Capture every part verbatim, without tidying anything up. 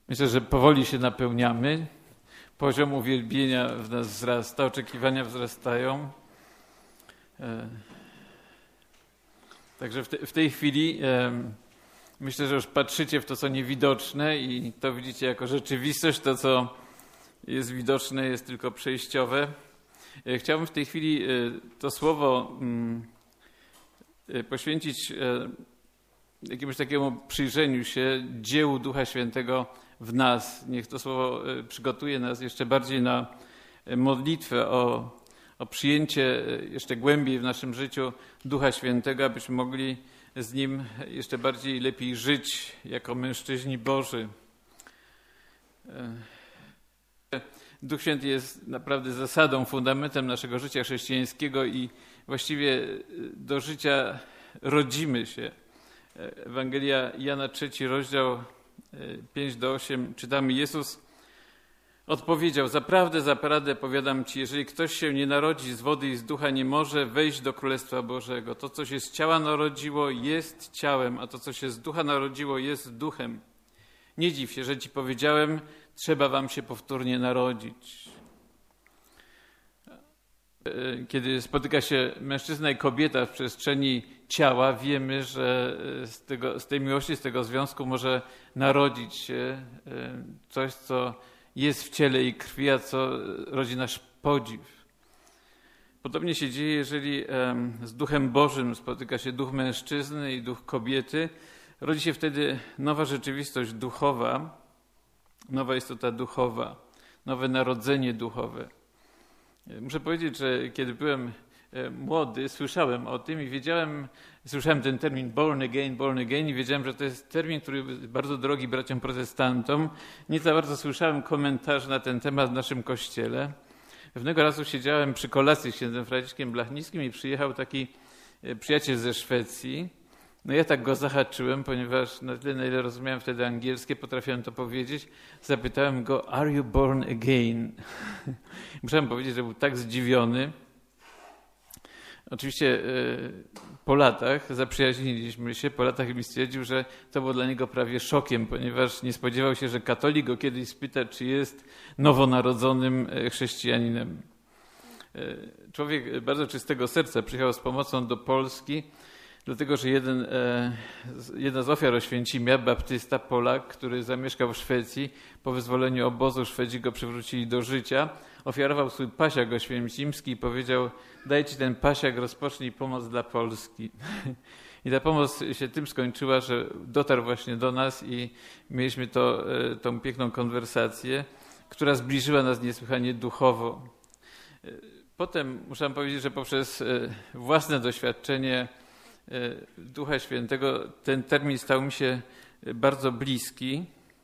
Myślę, że powoli się napełniamy. Poziom uwielbienia w nas wzrasta, oczekiwania wzrastają. Także w, te, w tej chwili myślę, że już patrzycie w to, co niewidoczne i to widzicie jako rzeczywistość. To, co jest widoczne, jest tylko przejściowe. Chciałbym w tej chwili to słowo poświęcić jakiemuś takiemu przyjrzeniu się dziełu Ducha Świętego w nas. Niech to słowo przygotuje nas jeszcze bardziej na modlitwę o, o przyjęcie jeszcze głębiej w naszym życiu Ducha Świętego, abyśmy mogli z Nim jeszcze bardziej i lepiej żyć jako mężczyźni Boży. Duch Święty jest naprawdę zasadą, fundamentem naszego życia chrześcijańskiego i właściwie do życia rodzimy się. Ewangelia Jana, trzeci rozdział, pięć do ośmiu, czytamy: Jezus odpowiedział: zaprawdę, zaprawdę powiadam ci, jeżeli ktoś się nie narodzi z wody i z ducha, nie może wejść do Królestwa Bożego. To, co się z ciała narodziło, jest ciałem, a to, co się z ducha narodziło, jest duchem. Nie dziw się, że ci powiedziałem, trzeba wam się powtórnie narodzić. Kiedy spotyka się mężczyzna i kobieta w przestrzeni ciała, wiemy, że z, tego, z tej miłości, z tego związku może narodzić się coś, co jest w ciele i krwi, a co rodzi nasz podziw. Podobnie się dzieje, jeżeli z Duchem Bożym spotyka się duch mężczyzny i duch kobiety. Rodzi się wtedy nowa rzeczywistość duchowa, nowa istota duchowa, nowe narodzenie duchowe. Muszę powiedzieć, że kiedy byłem młody, słyszałem o tym i wiedziałem, słyszałem ten termin born again, born again i wiedziałem, że to jest termin, który jest bardzo drogi braciom protestantom. Nie za bardzo słyszałem komentarzy na ten temat w naszym kościele. Pewnego razu siedziałem przy kolacji z księdzem Franciszkiem Blachnickim i przyjechał taki przyjaciel ze Szwecji. No ja tak go zahaczyłem, ponieważ na tyle, na ile rozumiałem wtedy angielskie, potrafiłem to powiedzieć. Zapytałem go: are you born again? Musiałem powiedzieć, że był tak zdziwiony. Oczywiście po latach zaprzyjaźniliśmy się, po latach mi stwierdził, że to było dla niego prawie szokiem, ponieważ nie spodziewał się, że katolik go kiedyś spyta, czy jest nowonarodzonym chrześcijaninem. Człowiek bardzo czystego serca przyjechał z pomocą do Polski, dlatego że jeden, jedna z ofiar Oświęcimia, baptysta, Polak, który zamieszkał w Szwecji, po wyzwoleniu obozu Szwedzi go przywrócili do życia, ofiarował swój pasiak oświęcimski i powiedział: daj ci ten pasiak, rozpocznij pomoc dla Polski. I ta pomoc się tym skończyła, że dotarł właśnie do nas i mieliśmy to, tą piękną konwersację, która zbliżyła nas niesłychanie duchowo. Potem muszę powiedzieć, że poprzez własne doświadczenie Ducha Świętego ten termin stał mi się bardzo bliski.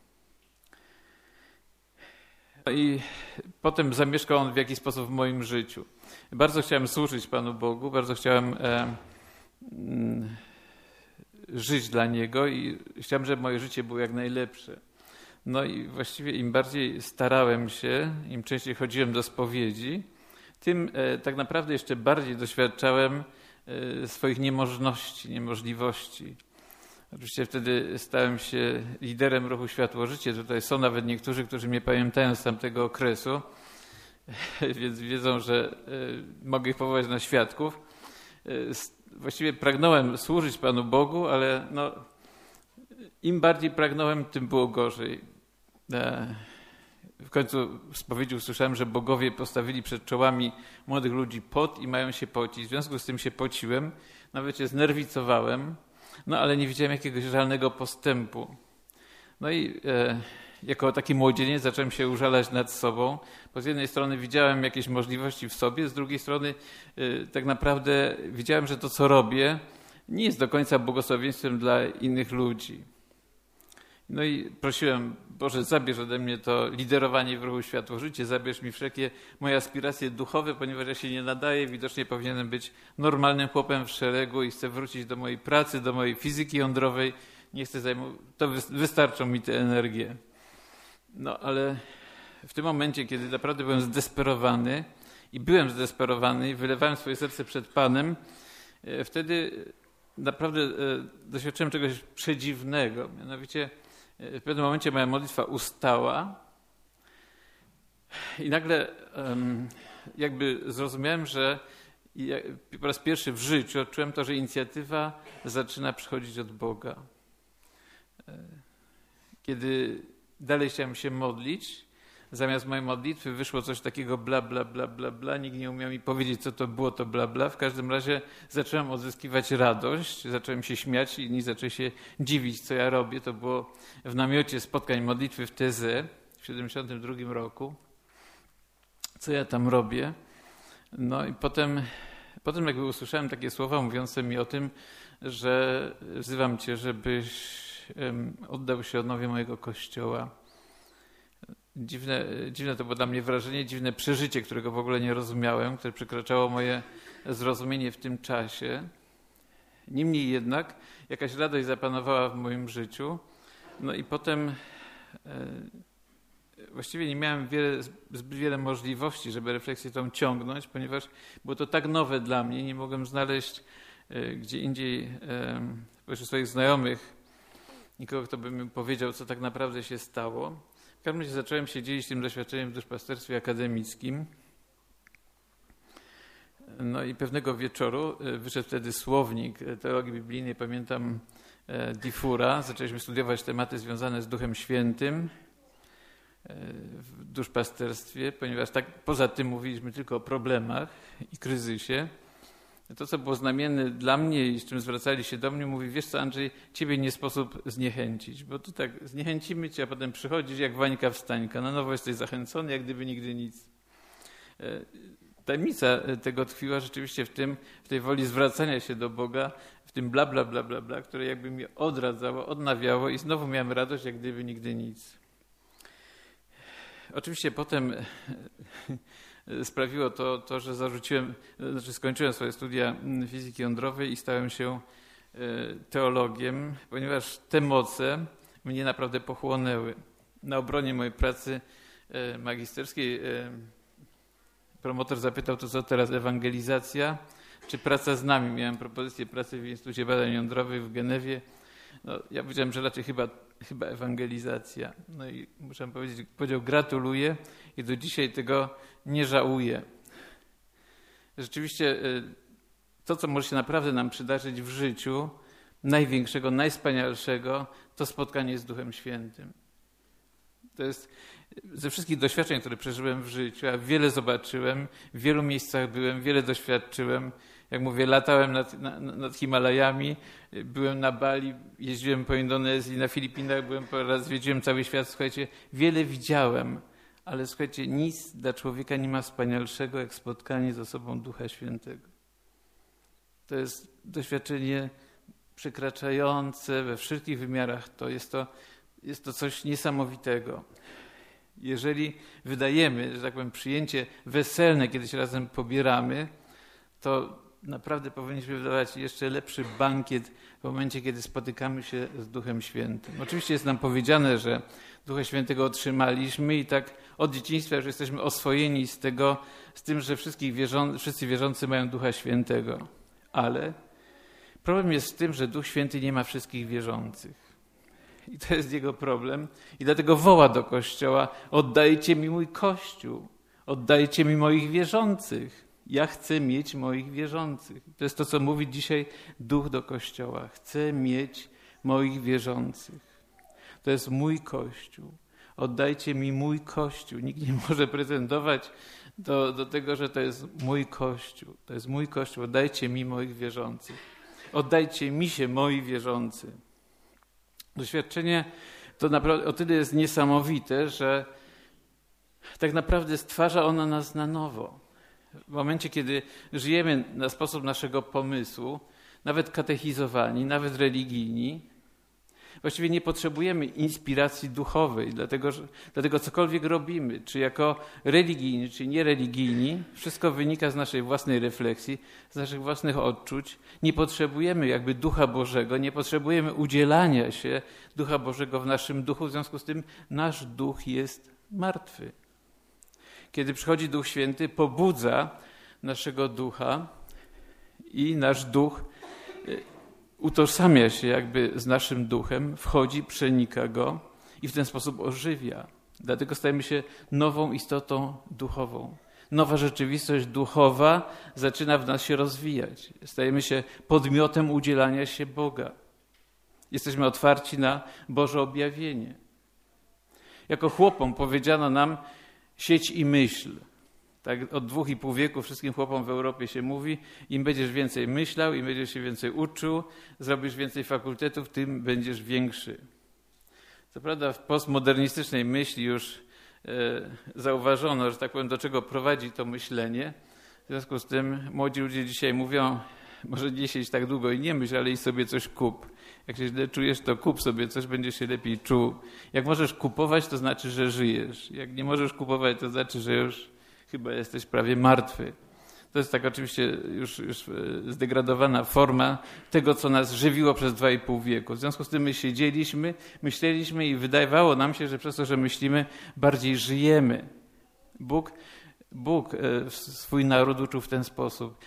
I potem zamieszkał on w jakiś sposób w moim życiu. Bardzo chciałem służyć Panu Bogu, bardzo chciałem e, mm, żyć dla Niego i chciałem, żeby moje życie było jak najlepsze. No i właściwie im bardziej starałem się, im częściej chodziłem do spowiedzi, tym e, tak naprawdę jeszcze bardziej doświadczałem e, swoich niemożności, niemożliwości. Oczywiście wtedy stałem się liderem ruchu Światło-Życie. Tutaj są nawet niektórzy, którzy mnie pamiętają z tamtego okresu, więc wiedzą, że y, mogę ich powołać na świadków. Y, właściwie pragnąłem służyć Panu Bogu, ale no, im bardziej pragnąłem, tym było gorzej. E, w końcu w spowiedzi usłyszałem, że bogowie postawili przed czołami młodych ludzi pot i mają się pocić. W związku z tym się pociłem, nawet się znerwicowałem. No ale nie widziałem jakiegoś realnego postępu. No i e, jako taki młodzieniec zacząłem się użalać nad sobą, bo z jednej strony widziałem jakieś możliwości w sobie, z drugiej strony e, tak naprawdę widziałem, że to, co robię, nie jest do końca błogosławieństwem dla innych ludzi. No i prosiłem: Boże, zabierz ode mnie to liderowanie w ruchu Światło-Życie, zabierz mi wszelkie moje aspiracje duchowe, ponieważ ja się nie nadaję, widocznie powinienem być normalnym chłopem w szeregu i chcę wrócić do mojej pracy, do mojej fizyki jądrowej, nie chcę zajmować, to wystarczą mi te energie. No ale w tym momencie, kiedy naprawdę byłem zdesperowany i byłem zdesperowany i wylewałem swoje serce przed Panem, wtedy naprawdę doświadczyłem czegoś przedziwnego, mianowicie w pewnym momencie moja modlitwa ustała i nagle um, jakby zrozumiałem, że ja po raz pierwszy w życiu odczułem to, że inicjatywa zaczyna przychodzić od Boga. Kiedy dalej chciałem się modlić, zamiast mojej modlitwy wyszło coś takiego bla, bla, bla, bla, bla. Nikt nie umiał mi powiedzieć, co to było to bla, bla. W każdym razie zacząłem odzyskiwać radość, zacząłem się śmiać i inni zaczęli się dziwić, co ja robię. To było w namiocie spotkań modlitwy w Teze w siedemdziesiątym drugim roku. Co ja tam robię? No i potem, potem jakby usłyszałem takie słowa mówiące mi o tym, że wzywam Cię, żebyś um, oddał się odnowie mojego Kościoła. Dziwne, dziwne to było dla mnie wrażenie, dziwne przeżycie, którego w ogóle nie rozumiałem, które przekraczało moje zrozumienie w tym czasie. Niemniej jednak jakaś radość zapanowała w moim życiu. No i potem e, właściwie nie miałem wiele, zbyt wiele możliwości, żeby refleksję tą ciągnąć, ponieważ było to tak nowe dla mnie, nie mogłem znaleźć e, gdzie indziej e, pośród swoich znajomych nikogo, kto by mi powiedział, co tak naprawdę się stało. W każdym razie zacząłem się dzielić tym doświadczeniem w duszpasterstwie akademickim. No i pewnego wieczoru wyszedł wtedy słownik teologii biblijnej, pamiętam Diffura. Zaczęliśmy studiować tematy związane z Duchem Świętym w duszpasterstwie, ponieważ tak poza tym mówiliśmy tylko o problemach i kryzysie. To, co było znamienne dla mnie i z czym zwracali się do mnie, mówi, wiesz co, Andrzej, ciebie nie sposób zniechęcić, bo tu tak zniechęcimy cię, a potem przychodzisz jak Wańka wstańka. Na nowo jesteś zachęcony, jak gdyby nigdy nic. Tajemnica tego tkwiła rzeczywiście w tym, w tej woli zwracania się do Boga, w tym bla, bla, bla, bla, bla, które jakby mnie odradzało, odnawiało i znowu miałem radość, jak gdyby nigdy nic. Oczywiście potem sprawiło to, to, że zarzuciłem, znaczy skończyłem swoje studia fizyki jądrowej i stałem się teologiem, ponieważ te moce mnie naprawdę pochłonęły. Na obronie mojej pracy magisterskiej promotor zapytał, to co teraz, ewangelizacja czy praca z nami? Miałem propozycję pracy w Instytucie Badań Jądrowych w Genewie. No, ja powiedziałem, że raczej chyba, chyba ewangelizacja. No i muszę powiedzieć, powiedział gratuluję i do dzisiaj tego nie żałuję. Rzeczywiście to, co może się naprawdę nam przydarzyć w życiu, największego, najwspanialszego, to spotkanie z Duchem Świętym. To jest ze wszystkich doświadczeń, które przeżyłem w życiu, a wiele zobaczyłem, w wielu miejscach byłem, wiele doświadczyłem. Jak mówię, latałem nad, nad, nad Himalajami, byłem na Bali, jeździłem po Indonezji, na Filipinach, byłem po raz, zwiedziłem cały świat. Słuchajcie, wiele widziałem, ale słuchajcie, nic dla człowieka nie ma wspanialszego, jak spotkanie z osobą Ducha Świętego. To jest doświadczenie przekraczające we wszystkich wymiarach. To jest to, jest to coś niesamowitego. Jeżeli wydajemy, że tak powiem, przyjęcie weselne, kiedy się razem pobieramy, to naprawdę powinniśmy wydawać jeszcze lepszy bankiet w momencie, kiedy spotykamy się z Duchem Świętym. Oczywiście jest nam powiedziane, że Ducha Świętego otrzymaliśmy i tak od dzieciństwa już jesteśmy oswojeni z tego, z tym, że wszystkich wierzą, wszyscy wierzący mają Ducha Świętego. Ale problem jest w tym, że Duch Święty nie ma wszystkich wierzących. I to jest jego problem. I dlatego woła do Kościoła, oddajcie mi mój Kościół, oddajcie mi moich wierzących. Ja chcę mieć moich wierzących. To jest to, co mówi dzisiaj Duch do Kościoła. Chcę mieć moich wierzących. To jest mój Kościół. Oddajcie mi mój Kościół. Nikt nie może pretendować do, do tego, że to jest mój Kościół. To jest mój Kościół. Oddajcie mi moich wierzących. Oddajcie mi się moi wierzący. Doświadczenie to naprawdę o tyle jest niesamowite, że tak naprawdę stwarza ono nas na nowo. W momencie, kiedy żyjemy na sposób naszego pomysłu, nawet katechizowani, nawet religijni, właściwie nie potrzebujemy inspiracji duchowej, dlatego, że, dlatego cokolwiek robimy, czy jako religijni, czy niereligijni, wszystko wynika z naszej własnej refleksji, z naszych własnych odczuć. Nie potrzebujemy jakby Ducha Bożego, nie potrzebujemy udzielania się Ducha Bożego w naszym duchu, w związku z tym nasz duch jest martwy. Kiedy przychodzi Duch Święty, pobudza naszego ducha i nasz duch utożsamia się jakby z naszym duchem, wchodzi, przenika go i w ten sposób ożywia. Dlatego stajemy się nową istotą duchową. Nowa rzeczywistość duchowa zaczyna w nas się rozwijać. Stajemy się podmiotem udzielania się Boga. Jesteśmy otwarci na Boże objawienie. Jako chłopom powiedziano nam siedź i myśl. Tak od dwóch i pół wieku wszystkim chłopom w Europie się mówi, im będziesz więcej myślał, im będziesz się więcej uczył, zrobisz więcej fakultetów, tym będziesz większy. Co prawda w postmodernistycznej myśli już e, zauważono, że tak powiem, do czego prowadzi to myślenie. W związku z tym młodzi ludzie dzisiaj mówią, może nie siedź tak długo i nie myśl, ale idź sobie coś kup. Jak się źle czujesz, to kup sobie coś, będziesz się lepiej czuł. Jak możesz kupować, to znaczy, że żyjesz. Jak nie możesz kupować, to znaczy, że już chyba jesteś prawie martwy. To jest tak oczywiście już, już zdegradowana forma tego, co nas żywiło przez dwa i pół wieku. W związku z tym my siedzieliśmy, myśleliśmy i wydawało nam się, że przez to, że myślimy, bardziej żyjemy. Bóg, Bóg swój naród uczył w ten sposób.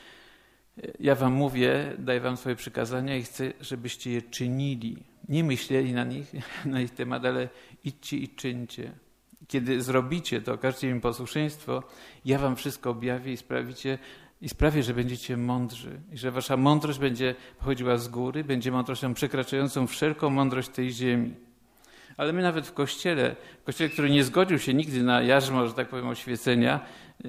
Ja wam mówię, daję wam swoje przykazania i chcę, żebyście je czynili. Nie myśleli na nich, na ich temat, ale idźcie i czyńcie. Kiedy zrobicie to, okażecie mi posłuszeństwo, ja wam wszystko objawię i sprawicie, i sprawię, że będziecie mądrzy. I że wasza mądrość będzie pochodziła z góry, będzie mądrością przekraczającą wszelką mądrość tej ziemi. Ale my nawet w Kościele, w Kościele, który nie zgodził się nigdy na jarzmo, że tak powiem, oświecenia,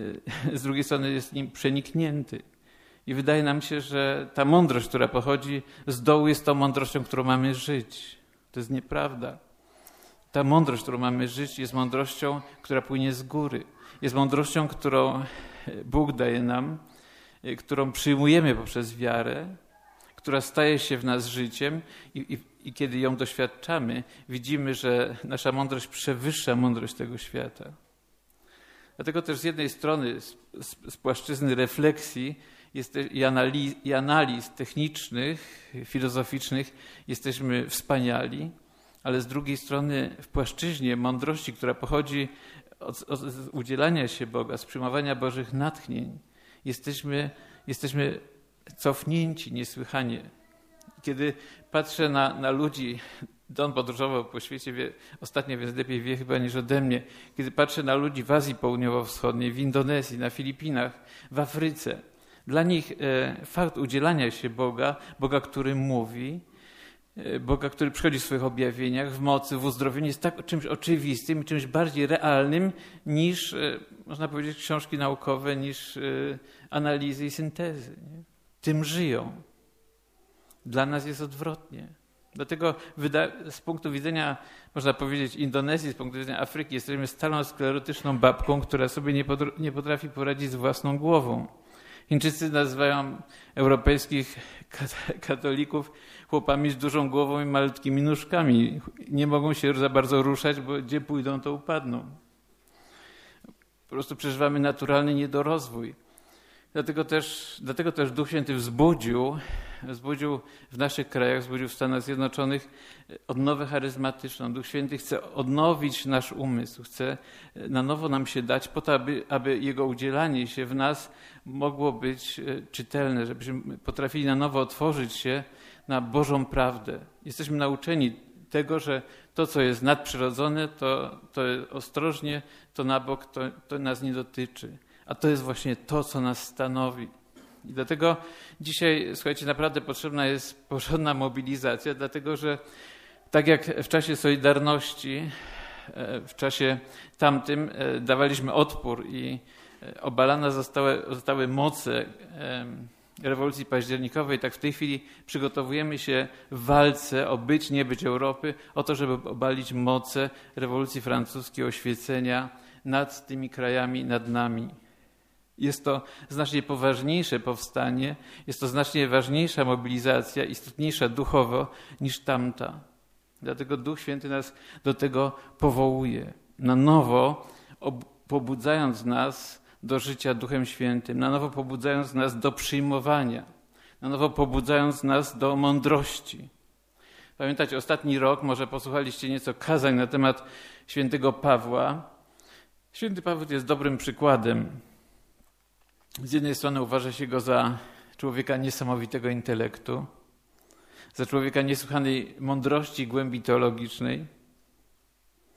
z drugiej strony jest nim przeniknięty. I wydaje nam się, że ta mądrość, która pochodzi z dołu, jest tą mądrością, którą mamy żyć. To jest nieprawda. Ta mądrość, którą mamy żyć, jest mądrością, która płynie z góry. Jest mądrością, którą Bóg daje nam, którą przyjmujemy poprzez wiarę, która staje się w nas życiem i, i, i kiedy ją doświadczamy, widzimy, że nasza mądrość przewyższa mądrość tego świata. Dlatego też z jednej strony z, z, z płaszczyzny refleksji jest i, analiz, i analiz technicznych, filozoficznych jesteśmy wspaniali, ale z drugiej strony w płaszczyźnie mądrości, która pochodzi od, od udzielania się Boga, z przyjmowania Bożych natchnień, jesteśmy, jesteśmy cofnięci niesłychanie. Kiedy patrzę na, na ludzi, Don podróżował po świecie, wie, ostatnio więc lepiej wie chyba niż ode mnie, kiedy patrzę na ludzi w Azji Południowo-Wschodniej, w Indonezji, na Filipinach, w Afryce, dla nich e, fakt udzielania się Boga, Boga, który mówi, Boga, który przychodzi w swoich objawieniach, w mocy, w uzdrowieniu, jest tak czymś oczywistym, czymś bardziej realnym niż, można powiedzieć, książki naukowe, niż analizy i syntezy. Nie? Tym żyją. Dla nas jest odwrotnie. Dlatego z punktu widzenia, można powiedzieć, Indonezji, z punktu widzenia Afryki, jesteśmy stałą sklerotyczną babką, która sobie nie potrafi poradzić z własną głową. Chińczycy nazywają europejskich katolików chłopami z dużą głową i malutkimi nóżkami. Nie mogą się za bardzo ruszać, bo gdzie pójdą, to upadną. Po prostu przeżywamy naturalny niedorozwój. Dlatego też, dlatego też Duch Święty wzbudził, wzbudził w naszych krajach, wzbudził w Stanach Zjednoczonych odnowę charyzmatyczną. Duch Święty chce odnowić nasz umysł, chce na nowo nam się dać po to, aby, aby Jego udzielanie się w nas mogło być czytelne, żebyśmy potrafili na nowo otworzyć się na Bożą prawdę. Jesteśmy nauczeni tego, że to, co jest nadprzyrodzone, to, to ostrożnie, to na bok, to, to nas nie dotyczy. A to jest właśnie to, co nas stanowi. I dlatego dzisiaj, słuchajcie, naprawdę potrzebna jest porządna mobilizacja, dlatego że tak jak w czasie Solidarności, w czasie tamtym dawaliśmy odpór i obalane zostały, zostały moce rewolucji październikowej, tak w tej chwili przygotowujemy się w walce o być, nie być Europy, o to, żeby obalić moce rewolucji francuskiej, oświecenia nad tymi krajami, nad nami. Jest to znacznie poważniejsze powstanie, jest to znacznie ważniejsza mobilizacja, istotniejsza duchowo niż tamta. Dlatego Duch Święty nas do tego powołuje. Na nowo pobudzając nas do życia Duchem Świętym, na nowo pobudzając nas do przyjmowania, na nowo pobudzając nas do mądrości. Pamiętacie, ostatni rok, może posłuchaliście nieco kazań na temat świętego Pawła. Święty Paweł jest dobrym przykładem. Z jednej strony uważa się go za człowieka niesamowitego intelektu, za człowieka niesłychanej mądrości i głębi teologicznej,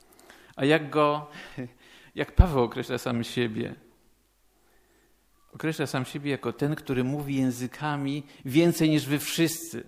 A jak go, jak Paweł określa sam siebie? Określa sam siebie jako ten, który mówi językami więcej niż wy wszyscy.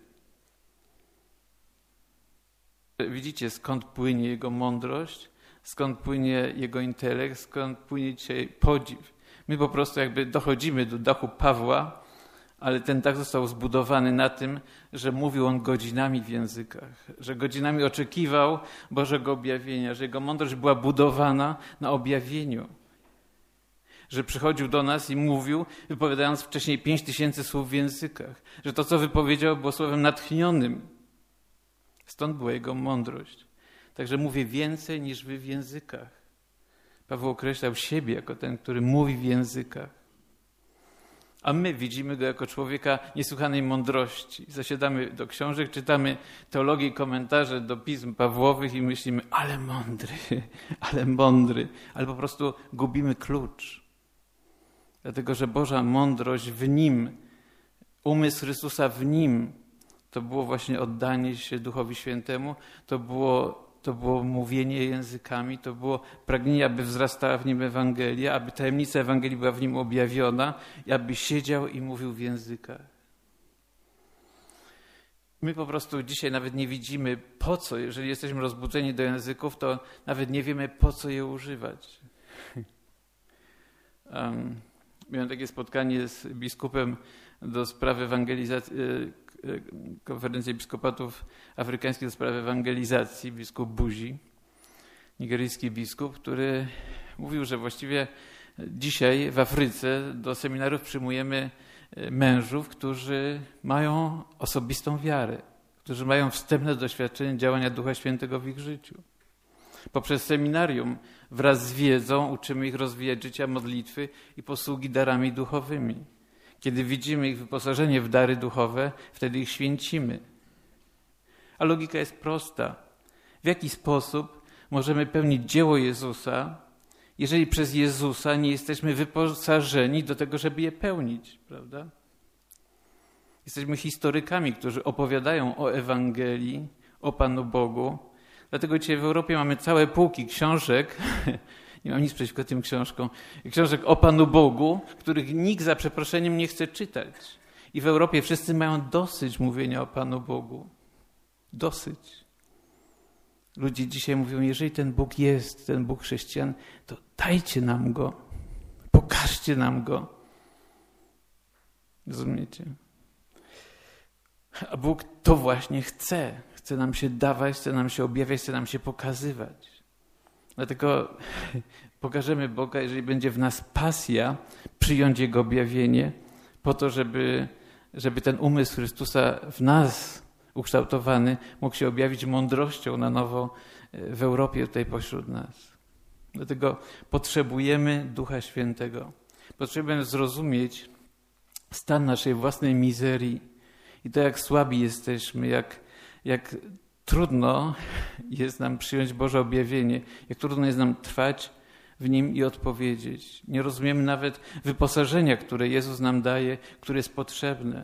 Widzicie, skąd płynie jego mądrość, skąd płynie jego intelekt, skąd płynie dzisiaj podziw. My po prostu jakby dochodzimy do dachu Pawła, ale ten dach został zbudowany na tym, że mówił on godzinami w językach, że godzinami oczekiwał Bożego objawienia, że jego mądrość była budowana na objawieniu. Że przychodził do nas i mówił, wypowiadając wcześniej pięć tysięcy słów w językach. Że to, co wypowiedział, było słowem natchnionym. Stąd była jego mądrość. Także mówię więcej niż wy w językach. Paweł określał siebie jako ten, który mówi w językach. A my widzimy go jako człowieka niesłychanej mądrości. Zasiadamy do książek, czytamy teologię i komentarze do pism Pawłowych i myślimy, ale mądry, ale mądry, ale po prostu gubimy klucz. Dlatego, że Boża mądrość w nim, umysł Chrystusa w nim, to było właśnie oddanie się Duchowi Świętemu, to było, to było mówienie językami, to było pragnienie, aby wzrastała w nim Ewangelia, aby tajemnica Ewangelii była w nim objawiona i aby siedział i mówił w językach. My po prostu dzisiaj nawet nie widzimy po co, jeżeli jesteśmy rozbudzeni do języków, to nawet nie wiemy po co je używać. Um, miałem takie spotkanie z biskupem do spraw ewangelizacji, konferencji episkopatów afrykańskich do spraw ewangelizacji, biskup Buzi, nigeryjski biskup, który mówił, że właściwie dzisiaj w Afryce do seminariów przyjmujemy mężów, którzy mają osobistą wiarę, którzy mają wstępne doświadczenie działania Ducha Świętego w ich życiu. Poprzez seminarium wraz z wiedzą uczymy ich rozwijać życia modlitwy i posługi darami duchowymi. Kiedy widzimy ich wyposażenie w dary duchowe, wtedy ich święcimy. A logika jest prosta. W jaki sposób możemy pełnić dzieło Jezusa, jeżeli przez Jezusa nie jesteśmy wyposażeni do tego, żeby je pełnić, prawda? Jesteśmy historykami, którzy opowiadają o Ewangelii, o Panu Bogu. Dlatego dzisiaj w Europie mamy całe półki książek, nie mam nic przeciwko tym książkom, książek o Panu Bogu, których nikt za przeproszeniem nie chce czytać. I w Europie wszyscy mają dosyć mówienia o Panu Bogu. Dosyć. Ludzie dzisiaj mówią, jeżeli ten Bóg jest, ten Bóg chrześcijan, to dajcie nam Go. Pokażcie nam Go. Rozumiecie? A Bóg to właśnie chce. Chce nam się dawać, chce nam się objawiać, chce nam się pokazywać. Dlatego pokażemy Boga, jeżeli będzie w nas pasja przyjąć Jego objawienie, po to, żeby, żeby ten umysł Chrystusa w nas ukształtowany mógł się objawić mądrością na nowo w Europie tutaj pośród nas. Dlatego potrzebujemy Ducha Świętego. Potrzebujemy zrozumieć stan naszej własnej mizerii i to, jak słabi jesteśmy, jak, jak trudno jest nam przyjąć Boże objawienie, jak trudno jest nam trwać w Nim i odpowiedzieć. Nie rozumiemy nawet wyposażenia, które Jezus nam daje, które jest potrzebne.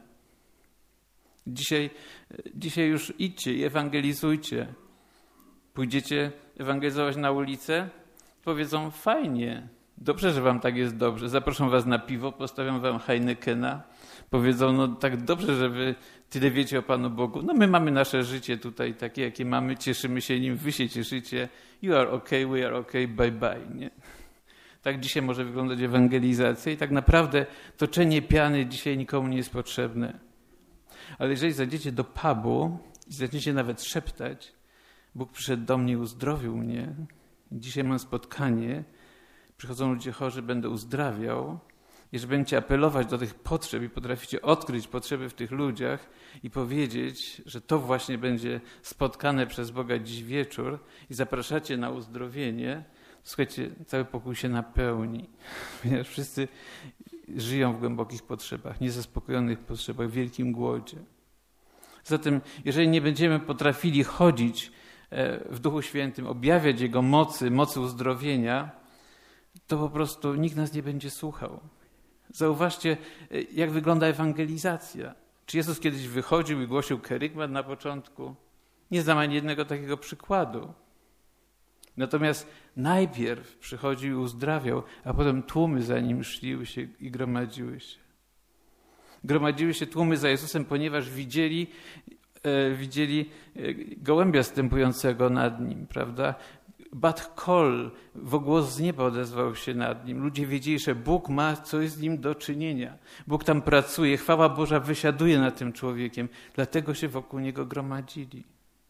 Dzisiaj, dzisiaj już idźcie i ewangelizujcie. Pójdziecie ewangelizować na ulicę, powiedzą fajnie, dobrze, że wam tak jest dobrze. Zaproszą was na piwo, postawią wam Heinekena. Powiedzą, no tak dobrze, że wy tyle wiecie o Panu Bogu. No my mamy nasze życie tutaj takie, jakie mamy, cieszymy się nim, wy się cieszycie. You are okay, we are okay, bye bye. Nie? Tak dzisiaj może wyglądać ewangelizacja i tak naprawdę toczenie piany dzisiaj nikomu nie jest potrzebne. Ale jeżeli zajdziecie do pubu i zaczniecie nawet szeptać, Bóg przyszedł do mnie i uzdrowił mnie, dzisiaj mam spotkanie, przychodzą ludzie chorzy, będę uzdrawiał, jeżeli będziecie apelować do tych potrzeb i potraficie odkryć potrzeby w tych ludziach i powiedzieć, że to właśnie będzie spotkane przez Boga dziś wieczór i zapraszacie na uzdrowienie, to słuchajcie, cały pokój się napełni. Ponieważ wszyscy żyją w głębokich potrzebach, niezaspokojonych potrzebach, w wielkim głodzie. Zatem, jeżeli nie będziemy potrafili chodzić w Duchu Świętym, objawiać Jego mocy, mocy uzdrowienia, to po prostu nikt nas nie będzie słuchał. Zauważcie, jak wygląda ewangelizacja. Czy Jezus kiedyś wychodził i głosił kerygmat na początku? Nie znam ani jednego takiego przykładu. Natomiast najpierw przychodził i uzdrawiał, a potem tłumy za nim szliły się i gromadziły się. Gromadziły się tłumy za Jezusem, ponieważ widzieli, e, widzieli gołębia stępującego nad nim, prawda? Bat kol, wogłos z nieba odezwał się nad nim. Ludzie wiedzieli, że Bóg ma coś z nim do czynienia. Bóg tam pracuje, chwała Boża wysiaduje nad tym człowiekiem. Dlatego się wokół niego gromadzili.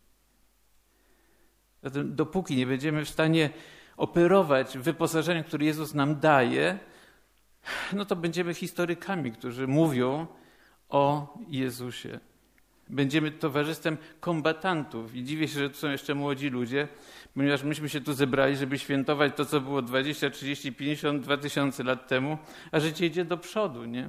Zatem dopóki nie będziemy w stanie operować wyposażeniem, które Jezus nam daje, no to będziemy historykami, którzy mówią o Jezusie. Będziemy towarzystwem kombatantów. I dziwię się, że tu są jeszcze młodzi ludzie, ponieważ myśmy się tu zebrali, żeby świętować to, co było dwadzieścia, trzydzieści, pięćdziesiąt, dwa tysiące lat temu, a życie idzie do przodu, nie?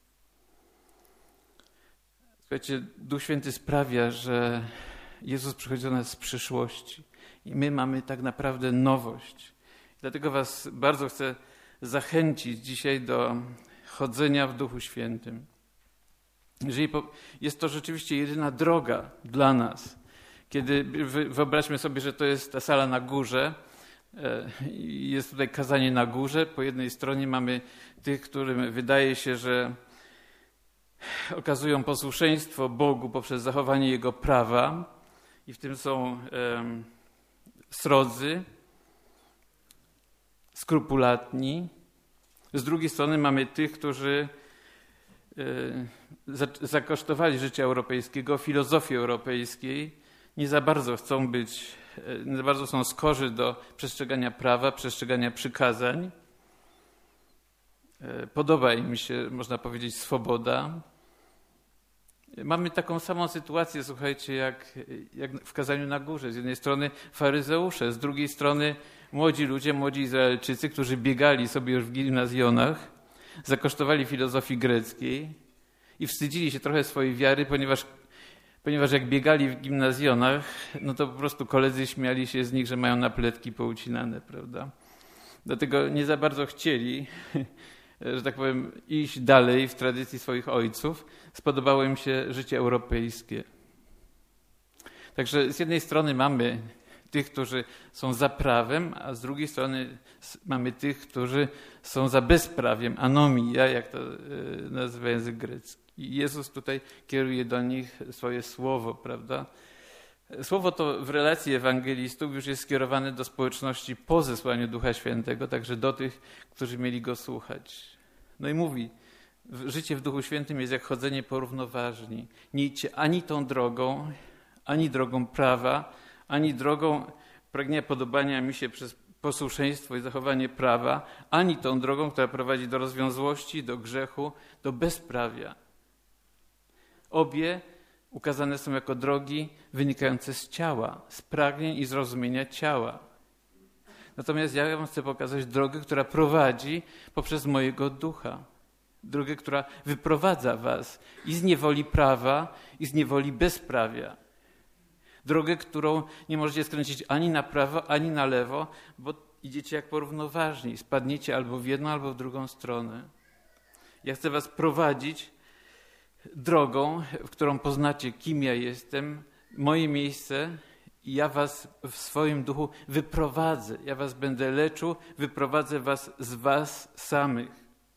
Słuchajcie, Duch Święty sprawia, że Jezus przychodzi do nas z przyszłości i my mamy tak naprawdę nowość. Dlatego was bardzo chcę zachęcić dzisiaj do chodzenia w Duchu Świętym. Jeżeli jest to rzeczywiście jedyna droga dla nas, kiedy wyobraźmy sobie, że to jest ta sala na górze, jest tutaj kazanie na górze, po jednej stronie mamy tych, którym wydaje się, że okazują posłuszeństwo Bogu poprzez zachowanie Jego prawa i w tym są um, srodzy, skrupulatni. Z drugiej strony mamy tych, którzy zakosztowali życia europejskiego, filozofii europejskiej, nie za bardzo chcą być, nie za bardzo są skorzy do przestrzegania prawa, przestrzegania przykazań. Podoba im się, można powiedzieć, swoboda. Mamy taką samą sytuację, słuchajcie, jak, jak w kazaniu na górze. Z jednej strony faryzeusze, z drugiej strony młodzi ludzie, młodzi Izraelczycy, którzy biegali sobie już w gimnazjonach, zakosztowali filozofii greckiej i wstydzili się trochę swojej wiary, ponieważ, ponieważ jak biegali w gimnazjonach, no to po prostu koledzy śmiali się z nich, że mają napletki poucinane, prawda? Dlatego nie za bardzo chcieli, że tak powiem, iść dalej w tradycji swoich ojców. Spodobało im się życie europejskie. Także z jednej strony mamy tych, którzy są za prawem, a z drugiej strony mamy tych, którzy są za bezprawiem, anomia, jak to nazywa język grecki. I Jezus tutaj kieruje do nich swoje słowo, prawda? Słowo to w relacji ewangelistów już jest skierowane do społeczności po zesłaniu Ducha Świętego, także do tych, którzy mieli Go słuchać. No i mówi, życie w Duchu Świętym jest jak chodzenie po równoważni. Nie idźcie ani tą drogą, ani drogą prawa, ani drogą pragnienia podobania mi się przez posłuszeństwo i zachowanie prawa, ani tą drogą, która prowadzi do rozwiązłości, do grzechu, do bezprawia. Obie ukazane są jako drogi wynikające z ciała, z pragnień i zrozumienia ciała. Natomiast ja wam chcę pokazać drogę, która prowadzi poprzez mojego ducha. Drogę, która wyprowadza was i z niewoli prawa, i z niewoli bezprawia. Drogę, którą nie możecie skręcić ani na prawo, ani na lewo, bo idziecie jak porównoważni. Spadniecie albo w jedną, albo w drugą stronę. Ja chcę was prowadzić drogą, w którą poznacie, kim ja jestem, moje miejsce i ja was w swoim duchu wyprowadzę. Ja was będę leczył, wyprowadzę was z was samych.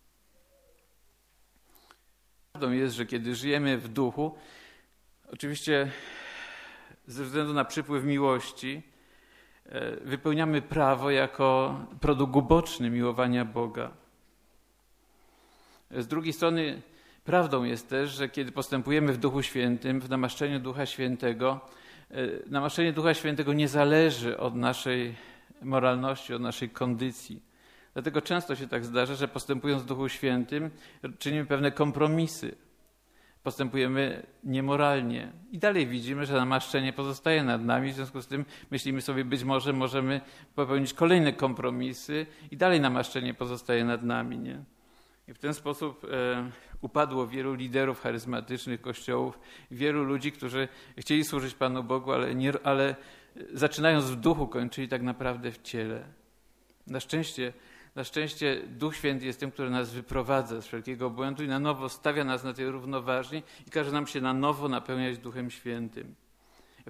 Prawdą jest, że kiedy żyjemy w duchu, oczywiście ze względu na przypływ miłości, wypełniamy prawo jako produkt uboczny miłowania Boga. Z drugiej strony prawdą jest też, że kiedy postępujemy w Duchu Świętym, w namaszczeniu Ducha Świętego, namaszczenie Ducha Świętego nie zależy od naszej moralności, od naszej kondycji. Dlatego często się tak zdarza, że postępując w Duchu Świętym czynimy pewne kompromisy. Postępujemy niemoralnie. I dalej widzimy, że namaszczenie pozostaje nad nami, w związku z tym myślimy sobie, być może możemy popełnić kolejne kompromisy i dalej namaszczenie pozostaje nad nami. Nie? I w ten sposób e, upadło wielu liderów charyzmatycznych kościołów, wielu ludzi, którzy chcieli służyć Panu Bogu, ale, nie, ale zaczynając w duchu, kończyli tak naprawdę w ciele. Na szczęście Na szczęście Duch Święty jest tym, który nas wyprowadza z wszelkiego błędu i na nowo stawia nas na tej równoważni i każe nam się na nowo napełniać Duchem Świętym.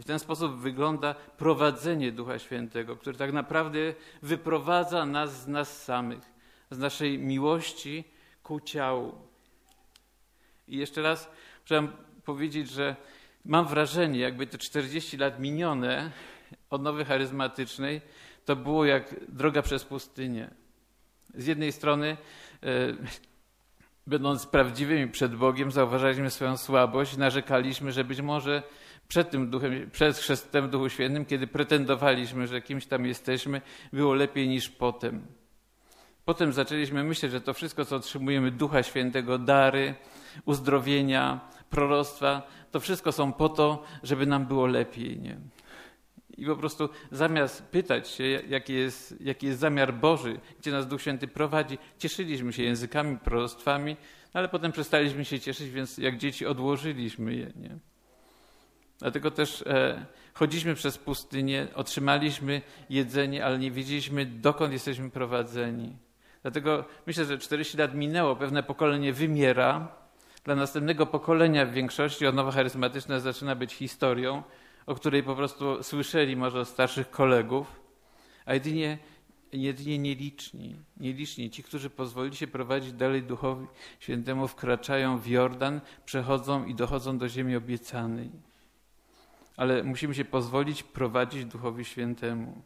W ten sposób wygląda prowadzenie Ducha Świętego, który tak naprawdę wyprowadza nas z nas samych, z naszej miłości ku ciału. I jeszcze raz chciałem powiedzieć, że mam wrażenie, jakby te czterdzieści lat minione odnowy charyzmatycznej, to było jak droga przez pustynię. Z jednej strony, e, będąc prawdziwymi przed Bogiem, zauważaliśmy swoją słabość, narzekaliśmy, że być może przed tym duchem, przed chrztem w Duchu Świętym, kiedy pretendowaliśmy, że kimś tam jesteśmy, było lepiej niż potem. Potem zaczęliśmy myśleć, że to wszystko, co otrzymujemy Ducha Świętego, dary, uzdrowienia, proroctwa, to wszystko są po to, żeby nam było lepiej, nie? I po prostu zamiast pytać się, jaki jest, jaki jest zamiar Boży, gdzie nas Duch Święty prowadzi, cieszyliśmy się językami, proroctwami, ale potem przestaliśmy się cieszyć, więc jak dzieci odłożyliśmy je, nie? Dlatego też e, chodziliśmy przez pustynię, otrzymaliśmy jedzenie, ale nie wiedzieliśmy, dokąd jesteśmy prowadzeni. Dlatego myślę, że czterdzieści lat minęło, pewne pokolenie wymiera. Dla następnego pokolenia w większości odnowa charyzmatyczna zaczyna być historią, o której po prostu słyszeli może od starszych kolegów, a jedynie, jedynie nieliczni, nieliczni, ci, którzy pozwolili się prowadzić dalej Duchowi Świętemu, wkraczają w Jordan, przechodzą i dochodzą do ziemi obiecanej. Ale musimy się pozwolić prowadzić Duchowi Świętemu.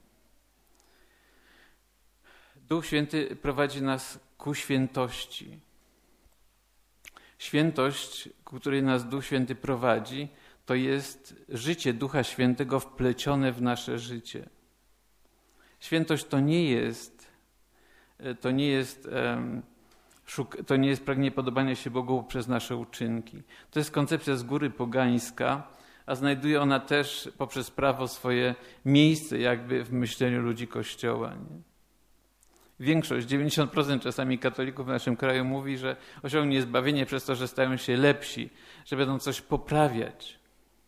Duch Święty prowadzi nas ku świętości. Świętość, ku której nas Duch Święty prowadzi, to jest życie Ducha Świętego wplecione w nasze życie. Świętość to nie jest, to nie jest, to nie jest pragnienie podobania się Bogu przez nasze uczynki. To jest koncepcja z góry pogańska, a znajduje ona też poprzez prawo swoje miejsce jakby w myśleniu ludzi Kościoła. Nie? Większość, dziewięćdziesiąt procent czasami katolików w naszym kraju mówi, że osiągnie zbawienie przez to, że stają się lepsi, że będą coś poprawiać.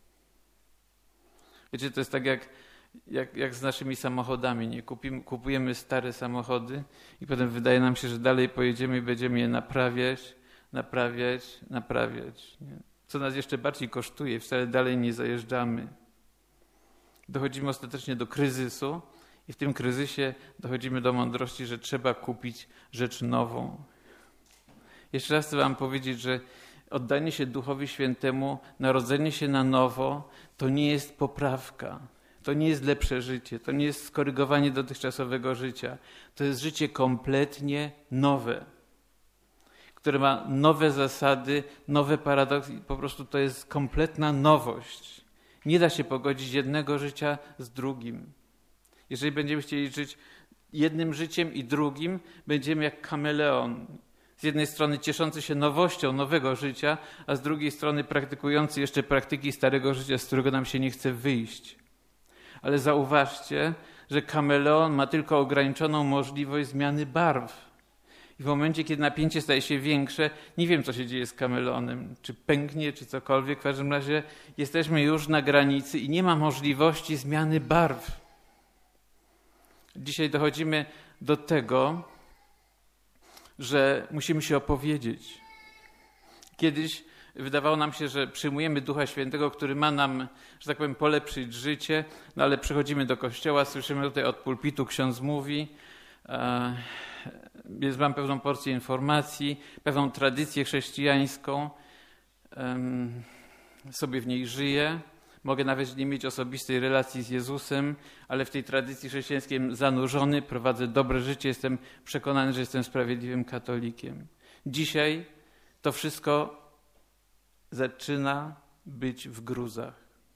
Wiecie, to jest tak jak, jak, jak z naszymi samochodami. Nie? Kupimy, kupujemy stare samochody i potem wydaje nam się, że dalej pojedziemy i będziemy je naprawiać, naprawiać, naprawiać. Nie? Co nas jeszcze bardziej kosztuje, wcale dalej nie zajeżdżamy. Dochodzimy ostatecznie do kryzysu i w tym kryzysie dochodzimy do mądrości, że trzeba kupić rzecz nową. Jeszcze raz chcę wam powiedzieć, że oddanie się Duchowi Świętemu, narodzenie się na nowo, to nie jest poprawka, to nie jest lepsze życie, to nie jest skorygowanie dotychczasowego życia. To jest życie kompletnie nowe, które ma nowe zasady, nowe paradoksy. Po prostu to jest kompletna nowość. Nie da się pogodzić jednego życia z drugim. Jeżeli będziemy chcieli żyć jednym życiem i drugim, będziemy jak kameleon. Z jednej strony cieszący się nowością nowego życia, a z drugiej strony praktykujący jeszcze praktyki starego życia, z którego nam się nie chce wyjść. Ale zauważcie, że kameleon ma tylko ograniczoną możliwość zmiany barw. I w momencie, kiedy napięcie staje się większe, nie wiem, co się dzieje z kameleonem, czy pęknie, czy cokolwiek. W każdym razie jesteśmy już na granicy i nie ma możliwości zmiany barw. Dzisiaj dochodzimy do tego, że musimy się opowiedzieć. Kiedyś wydawało nam się, że przyjmujemy Ducha Świętego, który ma nam, że tak powiem, polepszyć życie, no ale przychodzimy do kościoła, słyszymy tutaj od pulpitu, ksiądz mówi, jest, mam pewną porcję informacji, pewną tradycję chrześcijańską, sobie w niej żyję. Mogę nawet nie mieć osobistej relacji z Jezusem, ale w tej tradycji chrześcijańskiej zanurzony, prowadzę dobre życie, jestem przekonany, że jestem sprawiedliwym katolikiem. Dzisiaj to wszystko zaczyna być w gruzach.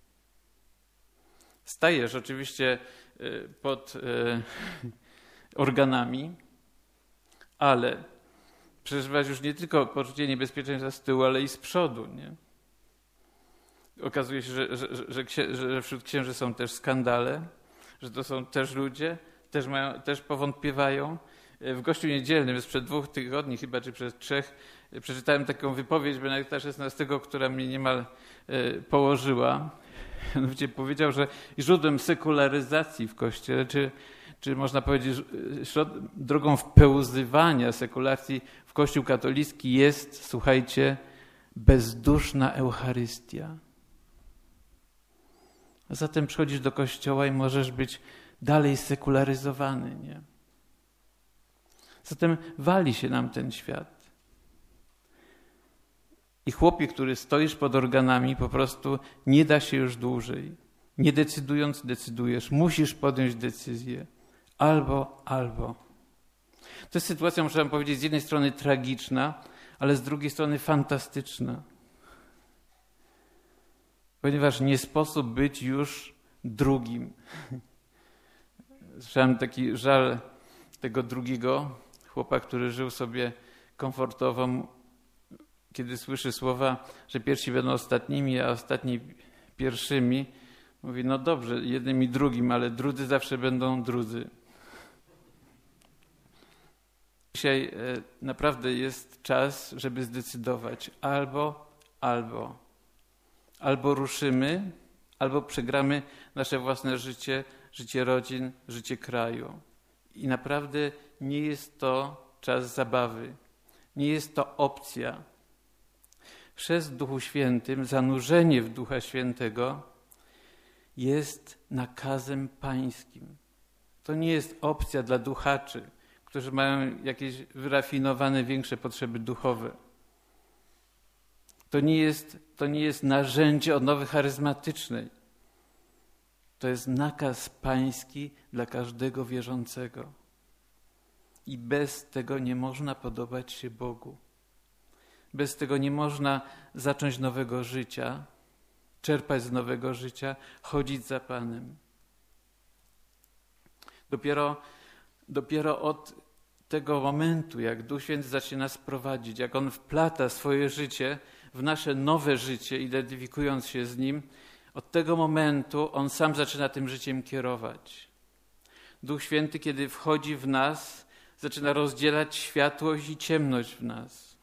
Stajesz oczywiście pod organami, ale przeżywasz już nie tylko poczucie niebezpieczeństwa z tyłu, ale i z przodu, nie? Okazuje się, że, że, że, że, że wśród księży są też skandale, że to są też ludzie, też, mają, też powątpiewają. W Gościu Niedzielnym sprzed dwóch tygodni, chyba czy przez trzech, przeczytałem taką wypowiedź Benedykta szesnastego, która mnie niemal położyła. Mianowicie powiedział, że źródłem sekularyzacji w Kościele, czy, czy można powiedzieć drogą wpełzywania sekularyzacji w Kościół katolicki jest, słuchajcie, bezduszna Eucharystia. A zatem przychodzisz do kościoła i możesz być dalej sekularyzowany, nie? Zatem wali się nam ten świat. I chłopie, który stoisz pod organami, po prostu nie da się już dłużej. Nie decydując, decydujesz. Musisz podjąć decyzję. Albo, albo. To jest sytuacja, muszę wam powiedzieć, z jednej strony tragiczna, ale z drugiej strony fantastyczna. Ponieważ nie sposób być już drugim. Słyszałem taki żal tego drugiego chłopa, który żył sobie komfortowo, kiedy słyszy słowa, że pierwsi będą ostatnimi, a ostatni pierwszymi. Mówi, no dobrze, jednym i drugim, ale drudzy zawsze będą drudzy. Dzisiaj naprawdę jest czas, żeby zdecydować albo, albo. Albo ruszymy, albo przegramy nasze własne życie, życie rodzin, życie kraju. I naprawdę nie jest to czas zabawy. Nie jest to opcja. Chrzest w Duchu Świętym, zanurzenie w Ducha Świętego jest nakazem pańskim. To nie jest opcja dla duchaczy, którzy mają jakieś wyrafinowane, większe potrzeby duchowe. To nie jest, to nie jest narzędzie odnowy charyzmatycznej. To jest nakaz pański dla każdego wierzącego. I bez tego nie można podobać się Bogu. Bez tego nie można zacząć nowego życia, czerpać z nowego życia, chodzić za Panem. Dopiero, dopiero od tego momentu, jak Duch Święty zacznie nas prowadzić, jak On wplata swoje życie w nasze nowe życie, identyfikując się z Nim, od tego momentu On sam zaczyna tym życiem kierować. Duch Święty, kiedy wchodzi w nas, zaczyna rozdzielać światłość i ciemność w nas.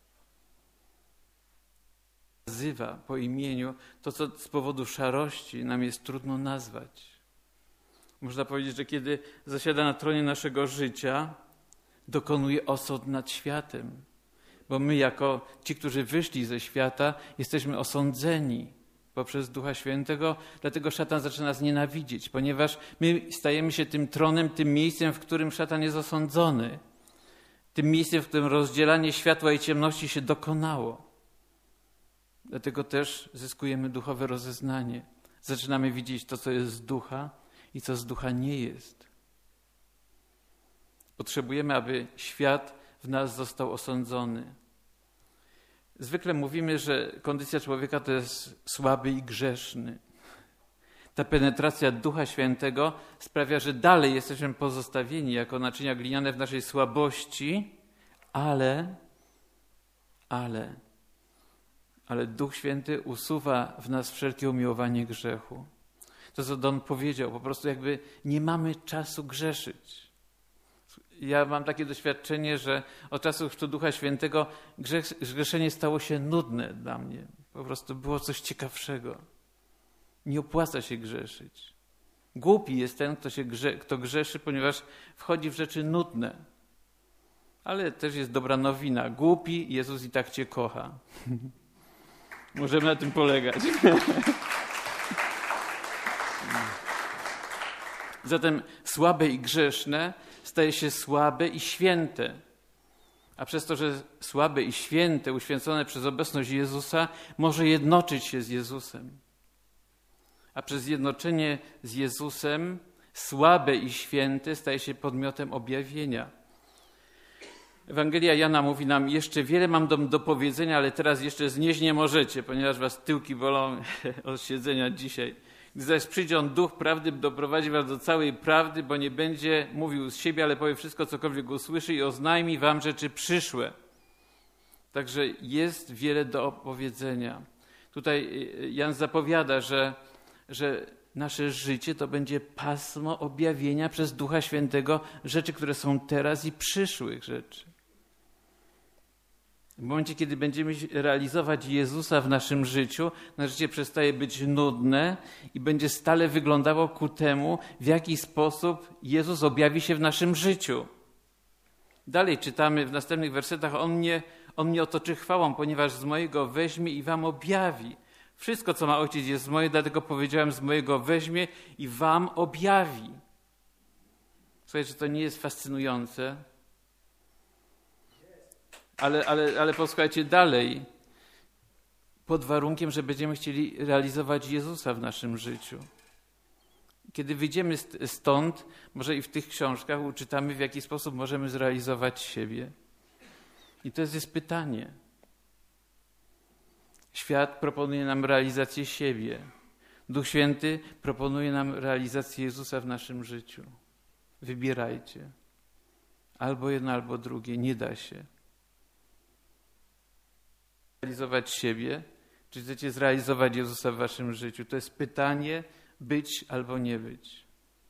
Nazywa po imieniu to, co z powodu szarości nam jest trudno nazwać. Można powiedzieć, że kiedy zasiada na tronie naszego życia, dokonuje osąd nad światem. Bo my jako ci, którzy wyszli ze świata, jesteśmy osądzeni poprzez Ducha Świętego, dlatego szatan zaczyna nas nienawidzieć, ponieważ my stajemy się tym tronem, tym miejscem, w którym szatan jest osądzony. Tym miejscem, w którym rozdzielanie światła i ciemności się dokonało. Dlatego też zyskujemy duchowe rozeznanie. Zaczynamy widzieć to, co jest z ducha i co z ducha nie jest. Potrzebujemy, aby świat w nas został osądzony. Zwykle mówimy, że kondycja człowieka to jest słaby i grzeszny. Ta penetracja Ducha Świętego sprawia, że dalej jesteśmy pozostawieni jako naczynia gliniane w naszej słabości, ale, ale, ale Duch Święty usuwa w nas wszelkie umiłowanie grzechu. To, co Don powiedział, po prostu jakby nie mamy czasu grzeszyć. Ja mam takie doświadczenie, że od czasu chrztu Ducha Świętego grzech, grzeszenie stało się nudne dla mnie. Po prostu było coś ciekawszego. Nie opłaca się grzeszyć. Głupi jest ten, kto, się grze, kto grzeszy, ponieważ wchodzi w rzeczy nudne. Ale też jest dobra nowina. Głupi, Jezus i tak cię kocha. Możemy na tym polegać. Zatem słabe i grzeszne staje się słabe i święte. A przez to, że słabe i święte, uświęcone przez obecność Jezusa, może jednoczyć się z Jezusem. A przez zjednoczenie z Jezusem słabe i święte staje się podmiotem objawienia. Ewangelia Jana mówi nam, jeszcze wiele mam do, do powiedzenia, ale teraz jeszcze znieść nie możecie, ponieważ was tyłki bolą od siedzenia dzisiaj. Gdy zaś przyjdzie On Duch Prawdy, doprowadzi was do całej prawdy, bo nie będzie mówił z siebie, ale powie wszystko, cokolwiek usłyszy i oznajmi wam rzeczy przyszłe. Także jest wiele do opowiedzenia. Tutaj Jan zapowiada, że, że nasze życie to będzie pasmo objawienia przez Ducha Świętego rzeczy, które są teraz i przyszłych rzeczy. W momencie, kiedy będziemy realizować Jezusa w naszym życiu, nasze życie przestaje być nudne i będzie stale wyglądało ku temu, w jaki sposób Jezus objawi się w naszym życiu. Dalej czytamy w następnych wersetach, On mnie, on mnie otoczy chwałą, ponieważ z mojego weźmie i wam objawi. Wszystko, co ma Ojciec, jest moje, dlatego powiedziałem, z mojego weźmie i wam objawi. Słuchajcie, czy to nie jest fascynujące? Ale, ale, ale posłuchajcie dalej. Pod warunkiem, że będziemy chcieli realizować Jezusa w naszym życiu. Kiedy wyjdziemy stąd, może i w tych książkach uczytamy, w jaki sposób możemy zrealizować siebie. I to jest, jest pytanie. Świat proponuje nam realizację siebie. Duch Święty proponuje nam realizację Jezusa w naszym życiu. Wybierajcie. Albo jedno, albo drugie. Nie da się. Realizować siebie, czy chcecie zrealizować Jezusa w waszym życiu? To jest pytanie, być albo nie być.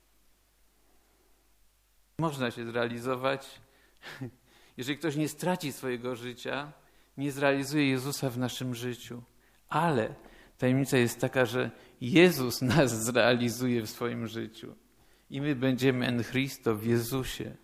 Można się zrealizować. Jeżeli ktoś nie straci swojego życia, nie zrealizuje Jezusa w naszym życiu. Ale tajemnica jest taka, że Jezus nas zrealizuje w swoim życiu. I my będziemy en Christo w Jezusie.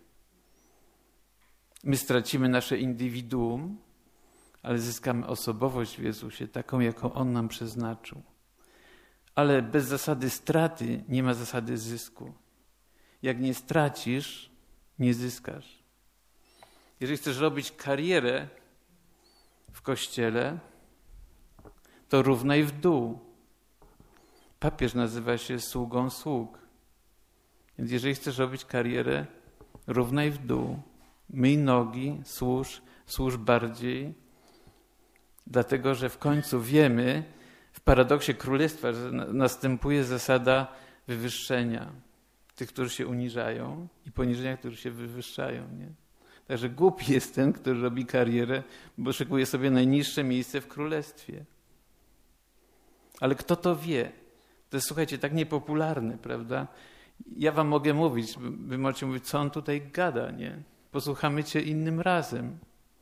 My stracimy nasze indywiduum, ale zyskamy osobowość w Jezusie, taką, jaką On nam przeznaczył. Ale bez zasady straty nie ma zasady zysku. Jak nie stracisz, nie zyskasz. Jeżeli chcesz robić karierę w Kościele, to równaj w dół. Papież nazywa się sługą sług. Więc jeżeli chcesz robić karierę, równaj w dół. Myj nogi, służ, służ bardziej. Dlatego, że w końcu wiemy, w paradoksie królestwa, że następuje zasada wywyższenia tych, którzy się uniżają i poniżenia, którzy się wywyższają. Nie? Także głupi jest ten, który robi karierę, bo szykuje sobie najniższe miejsce w królestwie. Ale kto to wie? To jest, słuchajcie, tak niepopularne, prawda? Ja wam mogę mówić, wy możecie mówić, co on tutaj gada, nie? Posłuchamy cię innym razem.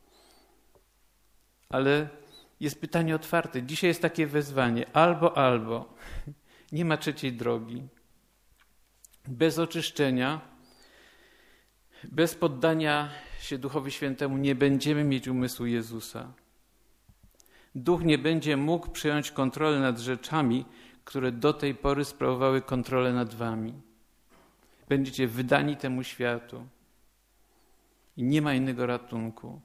Ale jest pytanie otwarte. Dzisiaj jest takie wezwanie. Albo, albo. Nie ma trzeciej drogi. Bez oczyszczenia, bez poddania się Duchowi Świętemu nie będziemy mieć umysłu Jezusa. Duch nie będzie mógł przejąć kontroli nad rzeczami, które do tej pory sprawowały kontrolę nad wami. Będziecie wydani temu światu. I nie ma innego ratunku.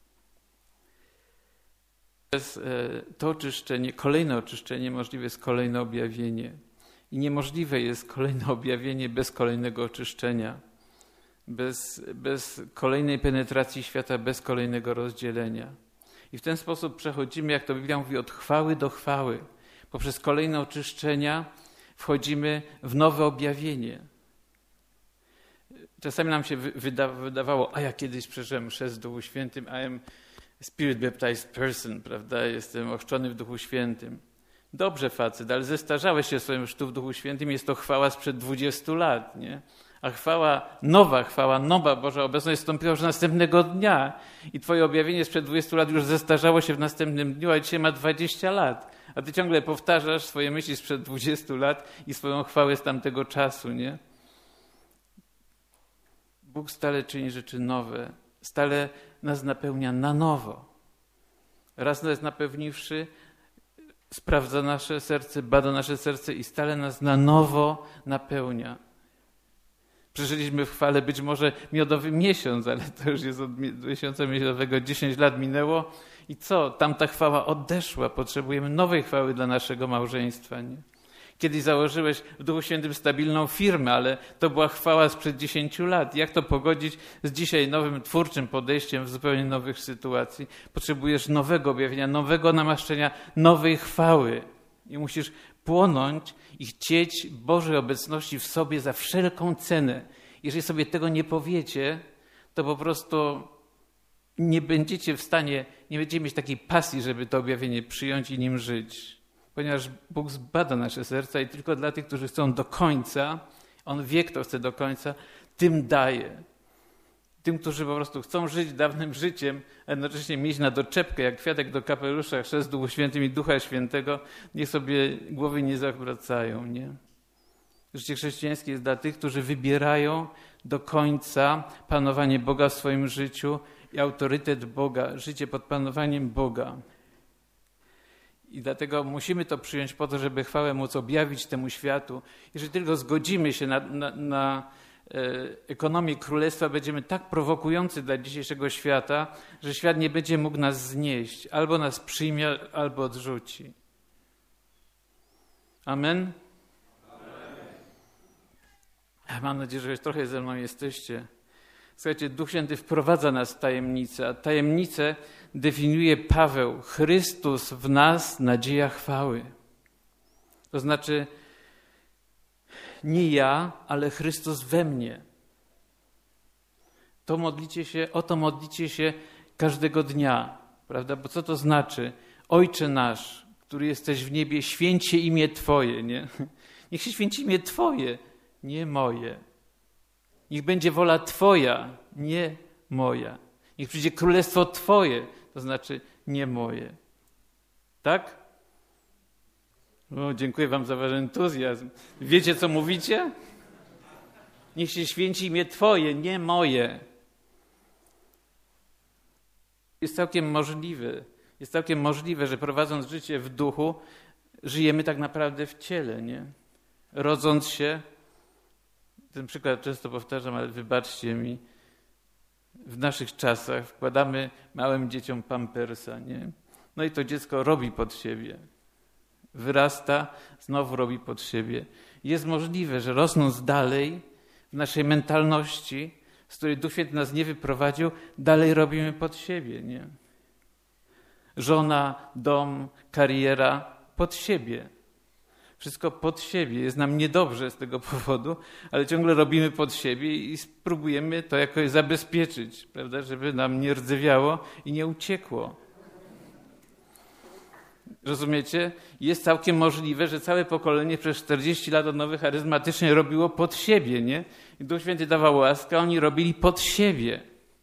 Przez to oczyszczenie, kolejne oczyszczenie, możliwe jest kolejne objawienie. I niemożliwe jest kolejne objawienie bez kolejnego oczyszczenia, bez, bez kolejnej penetracji świata, bez kolejnego rozdzielenia. I w ten sposób przechodzimy, jak to Biblia mówi, od chwały do chwały. Poprzez kolejne oczyszczenia wchodzimy w nowe objawienie. Czasami nam się wyda, wydawało, a ja kiedyś przeżyłem mszę z Duchu Świętym, I am spirit baptized person, prawda? Jestem ochrzczony w Duchu Świętym. Dobrze, facet, ale zestarzałeś się swoim chrztu w Duchu Świętym, jest to chwała sprzed dwudziestu lat, nie? A chwała, nowa chwała, nowa Boża obecność wstąpiła już następnego dnia i twoje objawienie sprzed dwudziestu lat już zestarzało się w następnym dniu, a dzisiaj ma dwadzieścia lat. A ty ciągle powtarzasz swoje myśli sprzed dwudziestu lat i swoją chwałę z tamtego czasu, nie? Bóg stale czyni rzeczy nowe, stale nas napełnia na nowo. Raz nas napełniwszy, sprawdza nasze serce, bada nasze serce i stale nas na nowo napełnia. Przeżyliśmy w chwale być może miodowy miesiąc, ale to już jest od miesiąca miodowego dziesięć lat minęło. I co? Tamta chwała odeszła. Potrzebujemy nowej chwały dla naszego małżeństwa. Nie? Kiedyś założyłeś w Duchu Świętym stabilną firmę, ale to była chwała sprzed dziesięciu lat. Jak to pogodzić z dzisiaj nowym, twórczym podejściem w zupełnie nowych sytuacji? Potrzebujesz nowego objawienia, nowego namaszczenia, nowej chwały. I musisz płonąć i chcieć Bożej obecności w sobie za wszelką cenę. Jeżeli sobie tego nie powiecie, to po prostu nie będziecie w stanie, nie będziecie mieć takiej pasji, żeby to objawienie przyjąć i nim żyć. Ponieważ Bóg zbada nasze serca i tylko dla tych, którzy chcą do końca, On wie, kto chce do końca, tym daje. Tym, którzy po prostu chcą żyć dawnym życiem, a jednocześnie mieć na doczepkę, jak kwiatek do kapelusza, chrzest Duchu Świętym i Ducha Świętego, niech sobie głowy nie zawracają, nie? Życie chrześcijańskie jest dla tych, którzy wybierają do końca panowanie Boga w swoim życiu i autorytet Boga, życie pod panowaniem Boga. I dlatego musimy to przyjąć po to, żeby chwałę móc objawić temu światu. Jeżeli tylko zgodzimy się na, na, na e, ekonomię królestwa, będziemy tak prowokujący dla dzisiejszego świata, że świat nie będzie mógł nas znieść. Albo nas przyjmie, albo odrzuci. Amen? Amen. Mam nadzieję, że już trochę ze mną jesteście. Słuchajcie, Duch Święty wprowadza nas w tajemnicę, a tajemnicę definiuje Paweł. Chrystus w nas, nadzieja chwały. To znaczy nie ja, ale Chrystus we mnie. To modlicie się, o to modlicie się każdego dnia, prawda? Bo co to znaczy? Ojcze nasz, który jesteś w niebie, święć się imię Twoje, nie? Niech się święci imię Twoje, nie moje. Niech będzie wola Twoja, nie moja. Niech przyjdzie królestwo Twoje, to znaczy nie moje. Tak? O, dziękuję wam za wasz entuzjazm. Wiecie, co mówicie? Niech się święci imię Twoje, nie moje. Jest całkiem możliwe, jest całkiem możliwe, że prowadząc życie w duchu, żyjemy tak naprawdę w ciele, nie? Rodząc się, ten przykład często powtarzam, ale wybaczcie mi, w naszych czasach wkładamy małym dzieciom pampersa, nie? No i to dziecko robi pod siebie. Wyrasta, znowu robi pod siebie. Jest możliwe, że rosnąc dalej w naszej mentalności, z której Duch Święty nas nie wyprowadził, dalej robimy pod siebie, nie? Żona, dom, kariera pod siebie. Wszystko pod siebie. Jest nam niedobrze z tego powodu, ale ciągle robimy pod siebie i spróbujemy to jakoś zabezpieczyć, prawda, żeby nam nie rdzewiało i nie uciekło. Rozumiecie? Jest całkiem możliwe, że całe pokolenie przez czterdzieści lat odnowy charyzmatycznie robiło pod siebie, nie? I Duch Święty dawał łaskę, a oni robili pod siebie.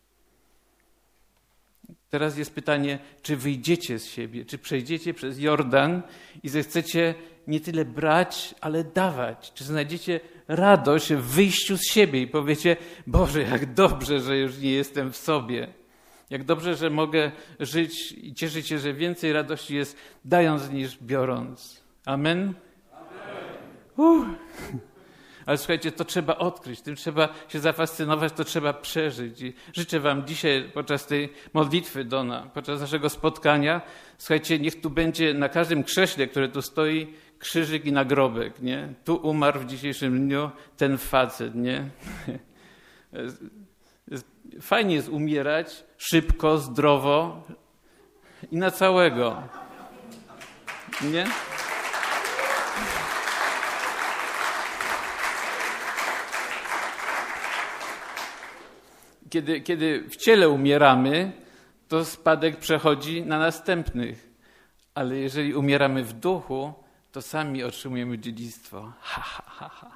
Teraz jest pytanie, czy wyjdziecie z siebie, czy przejdziecie przez Jordan i zechcecie nie tyle brać, ale dawać. Czy znajdziecie radość w wyjściu z siebie i powiecie, Boże, jak dobrze, że już nie jestem w sobie. Jak dobrze, że mogę żyć i cieszyć się, że więcej radości jest dając niż biorąc. Amen? Amen. Uh. Ale słuchajcie, to trzeba odkryć, tym trzeba się zafascynować, to trzeba przeżyć. I życzę wam dzisiaj podczas tej modlitwy Dona, podczas naszego spotkania, słuchajcie, niech tu będzie na każdym krześle, które tu stoi, krzyżyk i nagrobek, nie? Tu umarł w dzisiejszym dniu ten facet, nie? Fajnie jest umierać szybko, zdrowo i na całego. Nie? Kiedy, kiedy w ciele umieramy, to spadek przechodzi na następnych. Ale jeżeli umieramy w duchu, to sami otrzymujemy dziedzictwo. Ha, ha, ha, ha.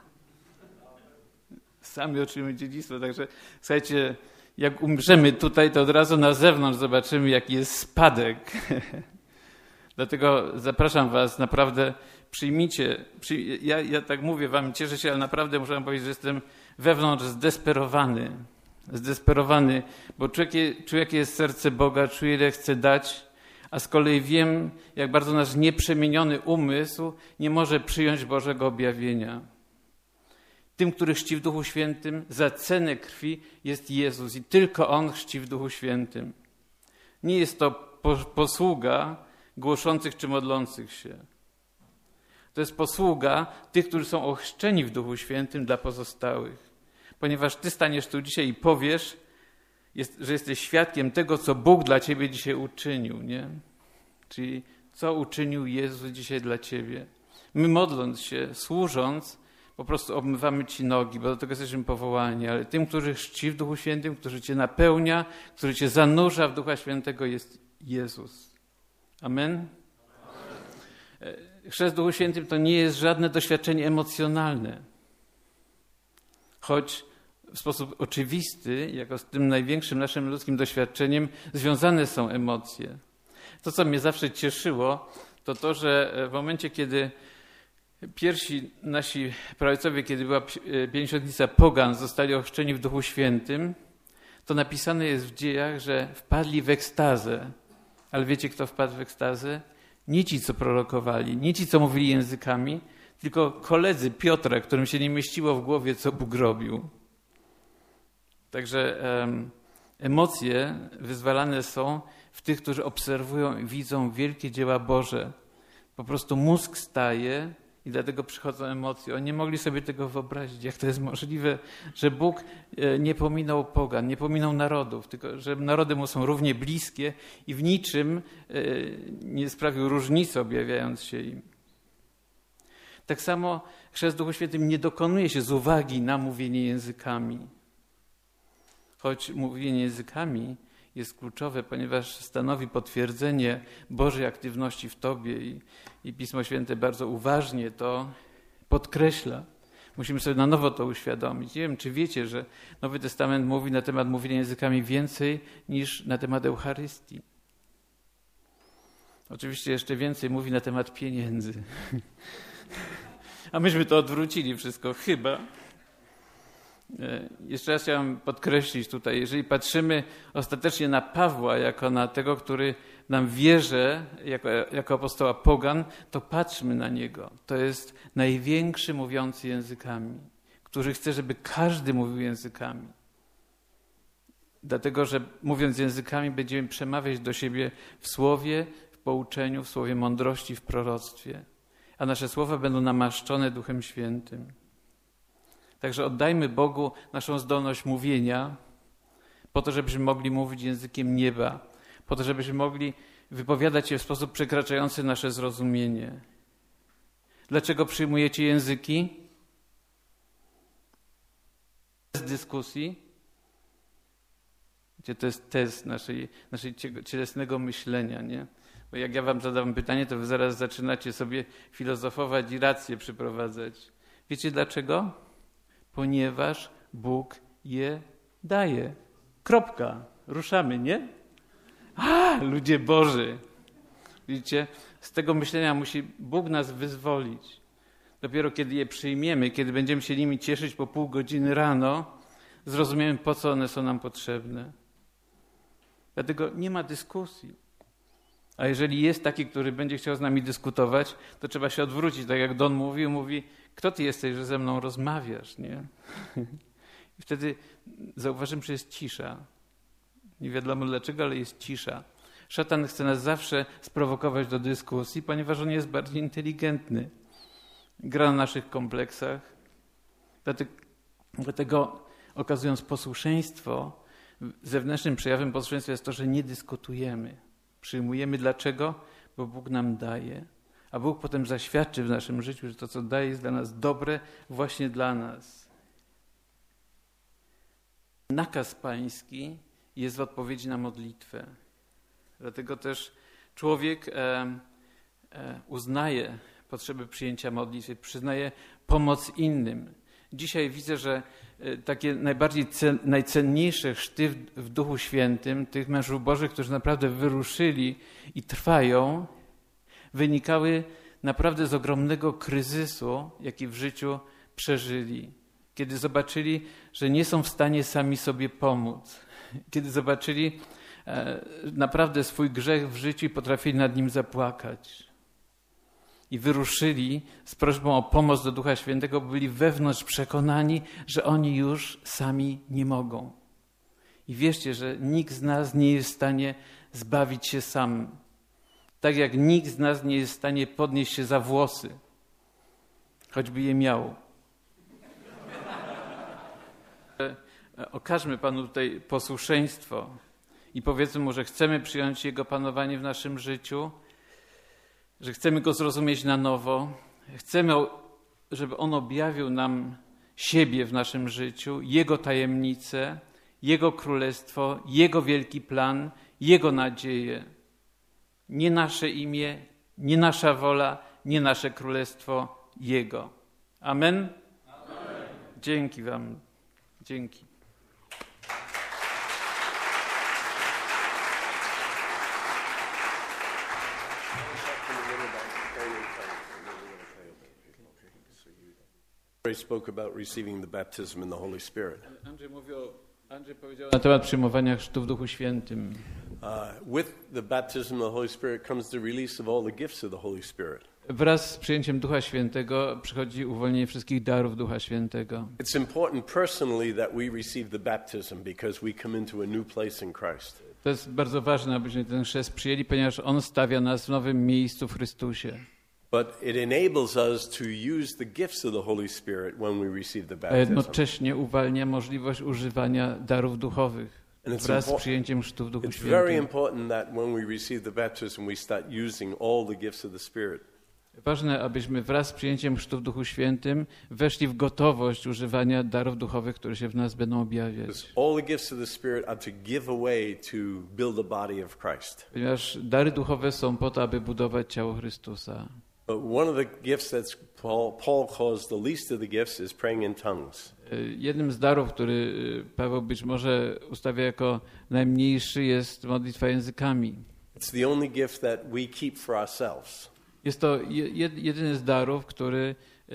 Sami otrzymujemy dziedzictwo. Także słuchajcie, jak umrzemy tutaj, to od razu na zewnątrz zobaczymy, jaki jest spadek. Dlatego zapraszam was, naprawdę przyjmijcie. Przyj- ja, ja tak mówię wam, cieszę się, ale naprawdę muszę wam powiedzieć, że jestem wewnątrz zdesperowany. Zdesperowany, bo czuję, czuję, jakie jest serce Boga, czuję, ile chce dać, a z kolei wiem, jak bardzo nasz nieprzemieniony umysł nie może przyjąć Bożego objawienia. Tym, który chrzci w Duchu Świętym, za cenę krwi jest Jezus i tylko On chrzci w Duchu Świętym. Nie jest to posługa głoszących czy modlących się. To jest posługa tych, którzy są ochrzczeni w Duchu Świętym dla pozostałych. Ponieważ ty staniesz tu dzisiaj i powiesz, jest, że jesteś świadkiem tego, co Bóg dla ciebie dzisiaj uczynił, nie? Czyli co uczynił Jezus dzisiaj dla ciebie. My modląc się, służąc, po prostu obmywamy ci nogi, bo do tego jesteśmy powołani, ale tym, który chrzci w Duchu Świętym, który cię napełnia, który cię zanurza w Ducha Świętego, jest Jezus. Amen? Amen. Chrzest w Duchu Świętym to nie jest żadne doświadczenie emocjonalne. Choć w sposób oczywisty, jako z tym największym naszym ludzkim doświadczeniem, związane są emocje. To, co mnie zawsze cieszyło, to to, że w momencie, kiedy pierwsi nasi praojcowie, kiedy była pięćdziesiątnica pogan, zostali ochrzczeni w Duchu Świętym, to napisane jest w dziejach, że wpadli w ekstazę. Ale wiecie, kto wpadł w ekstazę? Nie ci, co prorokowali, nie ci, co mówili językami, tylko koledzy Piotra, którym się nie mieściło w głowie, co Bóg robił. Także em, emocje wyzwalane są w tych, którzy obserwują i widzą wielkie dzieła Boże. Po prostu mózg staje i dlatego przychodzą emocje. Oni nie mogli sobie tego wyobrazić, jak to jest możliwe, że Bóg nie pominął pogan, nie pominął narodów, tylko że narody mu są równie bliskie i w niczym nie sprawił różnicy, objawiając się im. Tak samo chrzest w Duchu Świętym nie dokonuje się z uwagi na mówienie językami. Choć mówienie językami jest kluczowe, ponieważ stanowi potwierdzenie Bożej aktywności w tobie i, i Pismo Święte bardzo uważnie to podkreśla. Musimy sobie na nowo to uświadomić. Nie wiem, czy wiecie, że Nowy Testament mówi na temat mówienia językami więcej niż na temat Eucharystii. Oczywiście jeszcze więcej mówi na temat pieniędzy. A myśmy to odwrócili wszystko, chyba. Jeszcze raz chciałem podkreślić tutaj, jeżeli patrzymy ostatecznie na Pawła jako na tego, który nam wierzy, jako, jako apostoła pogan, to patrzmy na niego. To jest największy mówiący językami, który chce, żeby każdy mówił językami. Dlatego, że mówiąc językami będziemy przemawiać do siebie w słowie, w pouczeniu, w słowie mądrości, w proroctwie. A nasze słowa będą namaszczone Duchem Świętym. Także oddajmy Bogu naszą zdolność mówienia po to, żebyśmy mogli mówić językiem nieba, po to, żebyśmy mogli wypowiadać się w sposób przekraczający nasze zrozumienie. Dlaczego przyjmujecie języki? Bez dyskusji. To jest test naszej, naszej cielesnego myślenia, nie? Bo jak ja wam zadam pytanie, to wy zaraz zaczynacie sobie filozofować i rację przyprowadzać. Wiecie dlaczego? Ponieważ Bóg je daje. Kropka. Ruszamy, nie? A, ludzie Boży. Widzicie? Z tego myślenia musi Bóg nas wyzwolić. Dopiero kiedy je przyjmiemy, kiedy będziemy się nimi cieszyć po pół godziny rano, zrozumiemy, po co one są nam potrzebne. Dlatego nie ma dyskusji. A jeżeli jest taki, który będzie chciał z nami dyskutować, to trzeba się odwrócić. Tak jak Don mówił, mówi, kto ty jesteś, że ze mną rozmawiasz, nie? I wtedy zauważymy, że jest cisza. Nie wiadomo dlaczego, ale jest cisza. Szatan chce nas zawsze sprowokować do dyskusji, ponieważ on jest bardziej inteligentny. Gra na naszych kompleksach. Dlatego, dlatego okazując posłuszeństwo, zewnętrznym przejawem posłuszeństwa jest to, że nie dyskutujemy. Przyjmujemy dlaczego? Bo Bóg nam daje. A Bóg potem zaświadczy w naszym życiu, że to, co daje, jest dla nas dobre właśnie dla nas. Nakaz pański jest w odpowiedzi na modlitwę. Dlatego też człowiek e, e, uznaje potrzebę przyjęcia modlitwy, przyznaje pomoc innym. Dzisiaj widzę, że takie najbardziej cen, najcenniejsze chrzty w, w Duchu Świętym, tych mężów Bożych, którzy naprawdę wyruszyli i trwają, wynikały naprawdę z ogromnego kryzysu, jaki w życiu przeżyli. Kiedy zobaczyli, że nie są w stanie sami sobie pomóc. Kiedy zobaczyli e, naprawdę swój grzech w życiu i potrafili nad nim zapłakać. I wyruszyli z prośbą o pomoc do Ducha Świętego, bo byli wewnątrz przekonani, że oni już sami nie mogą. I wierzcie, że nikt z nas nie jest w stanie zbawić się sam. Tak jak nikt z nas nie jest w stanie podnieść się za włosy, choćby je miał. Okażmy Panu tutaj posłuszeństwo i powiedzmy Mu, że chcemy przyjąć Jego panowanie w naszym życiu, że chcemy Go zrozumieć na nowo, chcemy, żeby On objawił nam siebie w naszym życiu, Jego tajemnice, Jego królestwo, Jego wielki plan, Jego nadzieję. Nie nasze imię, nie nasza wola, nie nasze królestwo, Jego. Amen? Amen. Dzięki Wam. Dzięki. Spoke about receiving the baptism in the Holy Spirit. Andrzej mówił, Andrzej powiedział na temat przyjmowania chrztu w Duchu Świętym. Uh, with the baptism of the Holy Spirit comes the release of all the gifts of the Holy Spirit. Wraz z przyjęciem Ducha Świętego przychodzi uwolnienie wszystkich darów Ducha Świętego. It's important personally that we receive the baptism because we come into a new place in Christ. To jest bardzo ważne, abyśmy ten chrzest przyjęli, ponieważ on stawia nas w nowym miejscu w Chrystusie. But it enables us to use the gifts of the Holy Spirit when we receive the A baptism. jednocześnie uwalnia możliwość używania darów duchowych wraz z przyjęciem chrztu w Duchu It's very Świętym. important that when we receive the baptism we start using all the gifts of the Spirit. Ważne, abyśmy wraz z przyjęciem chrztu w Duchu Świętym weszli w gotowość używania darów duchowych, które się w nas będą objawiać. All the gifts of the Spirit are to give away to build the body of Christ. Ponieważ dary duchowe są po to, aby budować ciało Chrystusa. But one of the gifts that Paul, Paul calls the least of the gifts is praying in tongues. Jednym z darów, który Paweł być może ustawia jako najmniejszy, jest modlitwa językami. It's the only gift that we keep for ourselves. Jest to jedyny z darów, który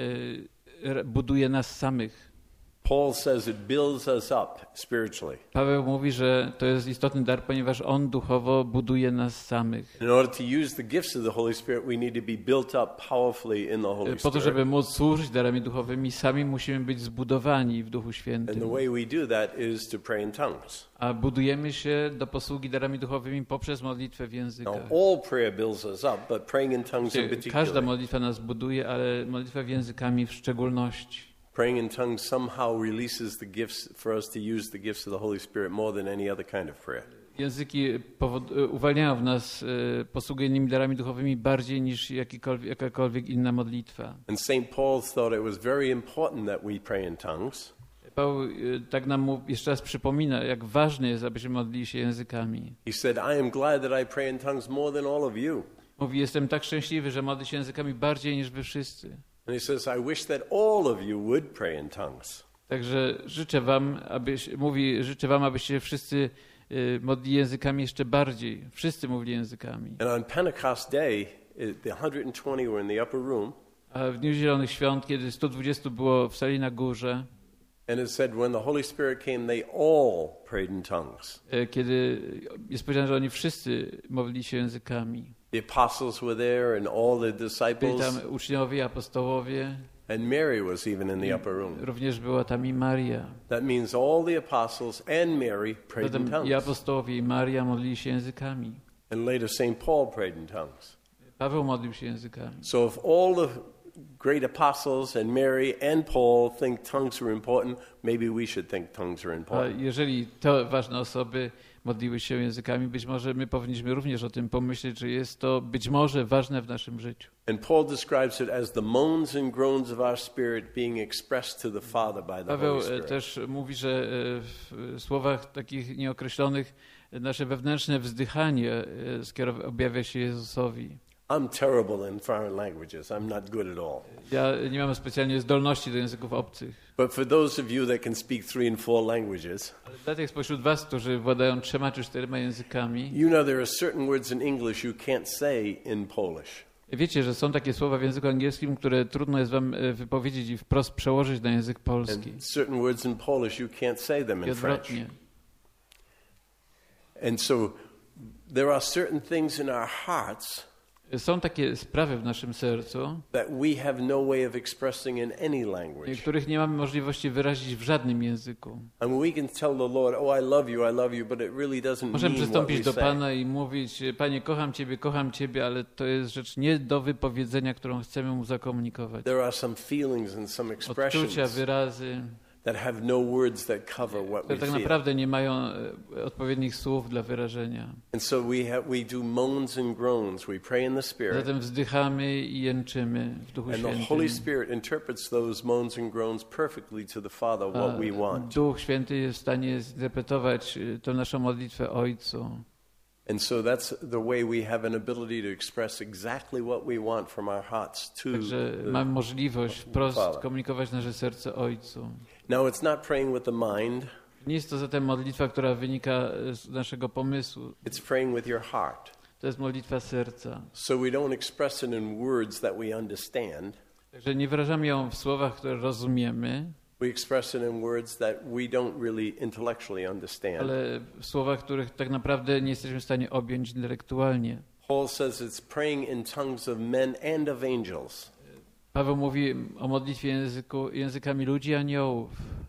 buduje nas samych. Paul says it builds us up spiritually. Paweł mówi, że to jest istotny dar, ponieważ on duchowo buduje nas samych. In order to use the gifts of the Holy Spirit, we need to be built up powerfully in the Holy Po to, Spirit. żeby móc służyć darami duchowymi, sami musimy być zbudowani w Duchu And Świętym. the way we do that is to pray in tongues. A budujemy się do posługi darami duchowymi poprzez modlitwę w Now, językach. all prayer builds us up, but praying in tongues in Każda particular. modlitwa nas buduje, ale modlitwa w językami w szczególności. Praying in tongues somehow releases the gifts for us to use the gifts of the Holy Spirit more than any other kind of prayer. Języki powod- uwalniają w nas e, posługę innymi darami duchowymi bardziej niż jakikolwiek, jakakolwiek inna modlitwa. And Saint Paul thought it was very important that we pray in tongues. Paweł e, tak nam mu jeszcze raz przypomina, jak ważne jest, abyśmy modlili się językami. He said, I am glad that I pray in tongues more than all of you. Mówi, jestem tak szczęśliwy, że modlę się językami bardziej niż wy wszyscy. And he says, I wish that all of you would pray in tongues. Także życzę wam, abyś, mówi, życzę wam, abyście wszyscy y, modlili językami jeszcze bardziej. Wszyscy mówili językami. And on Pentecost Day, the one hundred twenty were in the upper room. A w Dniu Zielonych Świąt, kiedy sto dwudziestu było w sali na górze, And it said when the Holy Spirit came, they all prayed in tongues. y, kiedy jest powiedziane, że oni wszyscy modlili się językami. The apostles were there and all the Byli disciples. tam uczniowie, apostołowie, And Mary was even in the upper room. również była tam i Maria. That means all the apostles and Mary prayed in Zatem i tongues. apostołowie, i Maria modlili się językami. And later Saint Paul prayed in tongues. Paweł modlił się językami. So if all the great apostles and Mary and Paul think tongues are important, maybe we should think tongues are A important. jeżeli te ważne osoby modliły się językami, być może my powinniśmy również o tym pomyśleć, że jest to być może ważne w naszym życiu. And Paul describes it as the moans and groans of our spirit being expressed to the Father by the Paweł Holy e, Spirit. też mówi, że e, w słowach takich nieokreślonych e, nasze wewnętrzne wzdychanie e, skierow- objawia się Jezusowi. I'm terrible in foreign languages. I'm not good at all. Ja nie mam specjalnie zdolności do języków obcych. But for those of you that can speak three and four languages, Ale dla tych spośród was, którzy władają trzema czy czterema językami, you know there are certain words in English you can't say in Polish. wiecie, że są takie słowa w języku angielskim, które trudno jest wam e, wypowiedzieć i wprost przełożyć na język polski. And certain words in Polish you can't say them I in French. odwrotnie. And so there are certain things in our hearts Są takie sprawy w naszym sercu, that we have no way of expressing in any language. których nie mamy możliwości wyrazić w żadnym języku. I mean, we can tell the Lord, "Oh, I love you, I love you," but it really doesn't Możemy mean what przystąpić we do say. Pana i mówić: Panie, kocham Ciebie, kocham Ciebie, ale to jest rzecz nie do wypowiedzenia, którą chcemy Mu zakomunikować. There are some feelings and some Odczucia, expressions wyrazy, that have no words that cover what we które tak feel. naprawdę nie mają e, odpowiednich słów dla wyrażenia. And so we have, we do moans and groans. We pray in the Spirit, Zatem wzdychamy i jęczymy w Duchu and the Świętym. Holy Spirit interprets those moans and groans perfectly to the Father what A we want. Duch Święty jest w stanie zinterpretować e, tę naszą modlitwę Ojcu. And so that's the way we have an ability to express exactly what we want from our hearts to Także the mamy możliwość wprost Father. komunikować nasze serce Ojcu. Now, it's not praying with the mind, Nie jest to zatem modlitwa, która wynika z naszego pomysłu. it's praying with your heart. To jest modlitwa serca. So we don't express it in words that we understand, Także nie wyrażamy ją w słowach, które rozumiemy, We express it in words that we don't really intellectually understand. Ale w słowach, których tak naprawdę nie jesteśmy w stanie objąć intelektualnie. Paul says it's praying in tongues of men and of angels. Paweł mówi o modlitwie języku, językami ludzi i aniołów.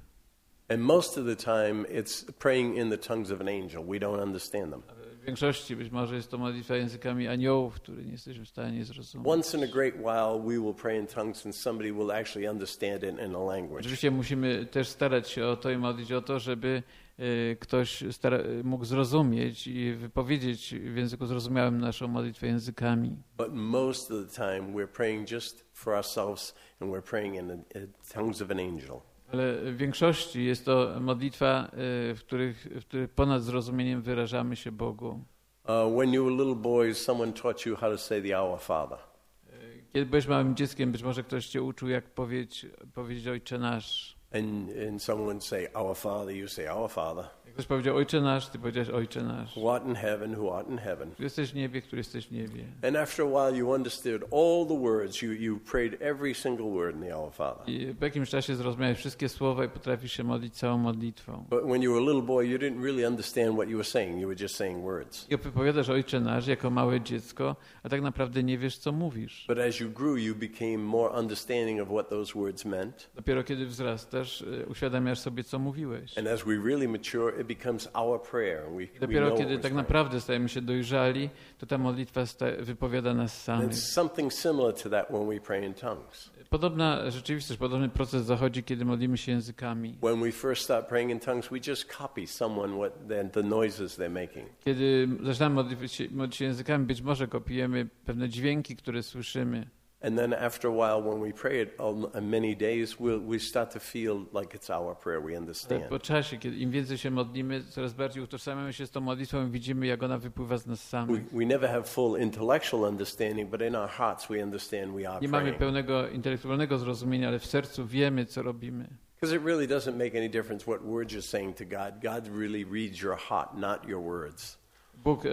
And most of the time it's praying in the tongues of an angel. We don't understand them. W większości być może jest to modlitwa językami aniołów, które nie jesteśmy w stanie zrozumieć. Once in a great while we will pray in tongues and somebody will actually understand it in a language. Oczywiście musimy też starać się o to i modlić o to, żeby y, ktoś stara, mógł zrozumieć i wypowiedzieć w języku zrozumiałym naszą modlitwę językami. But most of the time we're praying just for ourselves and we're praying in the in tongues of an angel. Ale w większości jest to modlitwa, w których, w których ponad zrozumieniem wyrażamy się Bogu. Uh, when you were little boys, someone taught you how to say the Our Father. Kiedy byłeś małym dzieckiem, być może ktoś cię uczył, jak powiedzieć, powiedzieć Ojcze Nasz. And, and someone would say, Our Father, you say, Our Father. Jak ktoś powiedział Ojcze Nasz, ty powiedziałeś Ojcze Nasz. Who art in heaven, who art in heaven. Który jesteś w niebie, który jesteś w niebie. And after a while you understood all the words. You, you prayed every single word in the Our Father. I po jakimś czasie zrozumiałeś wszystkie słowa i potrafisz się modlić całą modlitwą. But when you were a little boy, you didn't really understand what you were saying. You were just saying words. I wypowiadasz Ojcze Nasz jako małe dziecko, a tak naprawdę nie wiesz, co mówisz. But as you grew, you became more understanding of what those words meant. Dopiero kiedy wzrastasz, uświadamiasz sobie, co mówiłeś. And as we really mature, it becomes our prayer. We, we Dopiero know kiedy what tak we're naprawdę stajemy się dojrzali, to ta modlitwa sta- wypowiada nas praying. samych. It's something similar to that when we pray in tongues. Podobna rzeczywistość, podobny proces zachodzi, kiedy modlimy się językami. When we first start praying in tongues, we just copy someone what the, the noises they're making. Kiedy zaczynamy modlić się, modlić się językami, być może kopiujemy pewne dźwięki, które słyszymy. And then after a while, when we pray it on many days, we'll, we start to feel like it's our prayer. We understand. Po czasie, kiedy im więcej się modlimy, coraz bardziej utożsamiamy się z tą modlitwą i widzimy, jak ona wypływa z nas We, samych. we never have full intellectual understanding, but in our hearts we understand we are Nie mamy praying. pełnego intelektualnego zrozumienia, ale w sercu wiemy, co robimy. Because it really doesn't make any difference what words you're saying to God. God really reads your heart, not your words. Bóg e,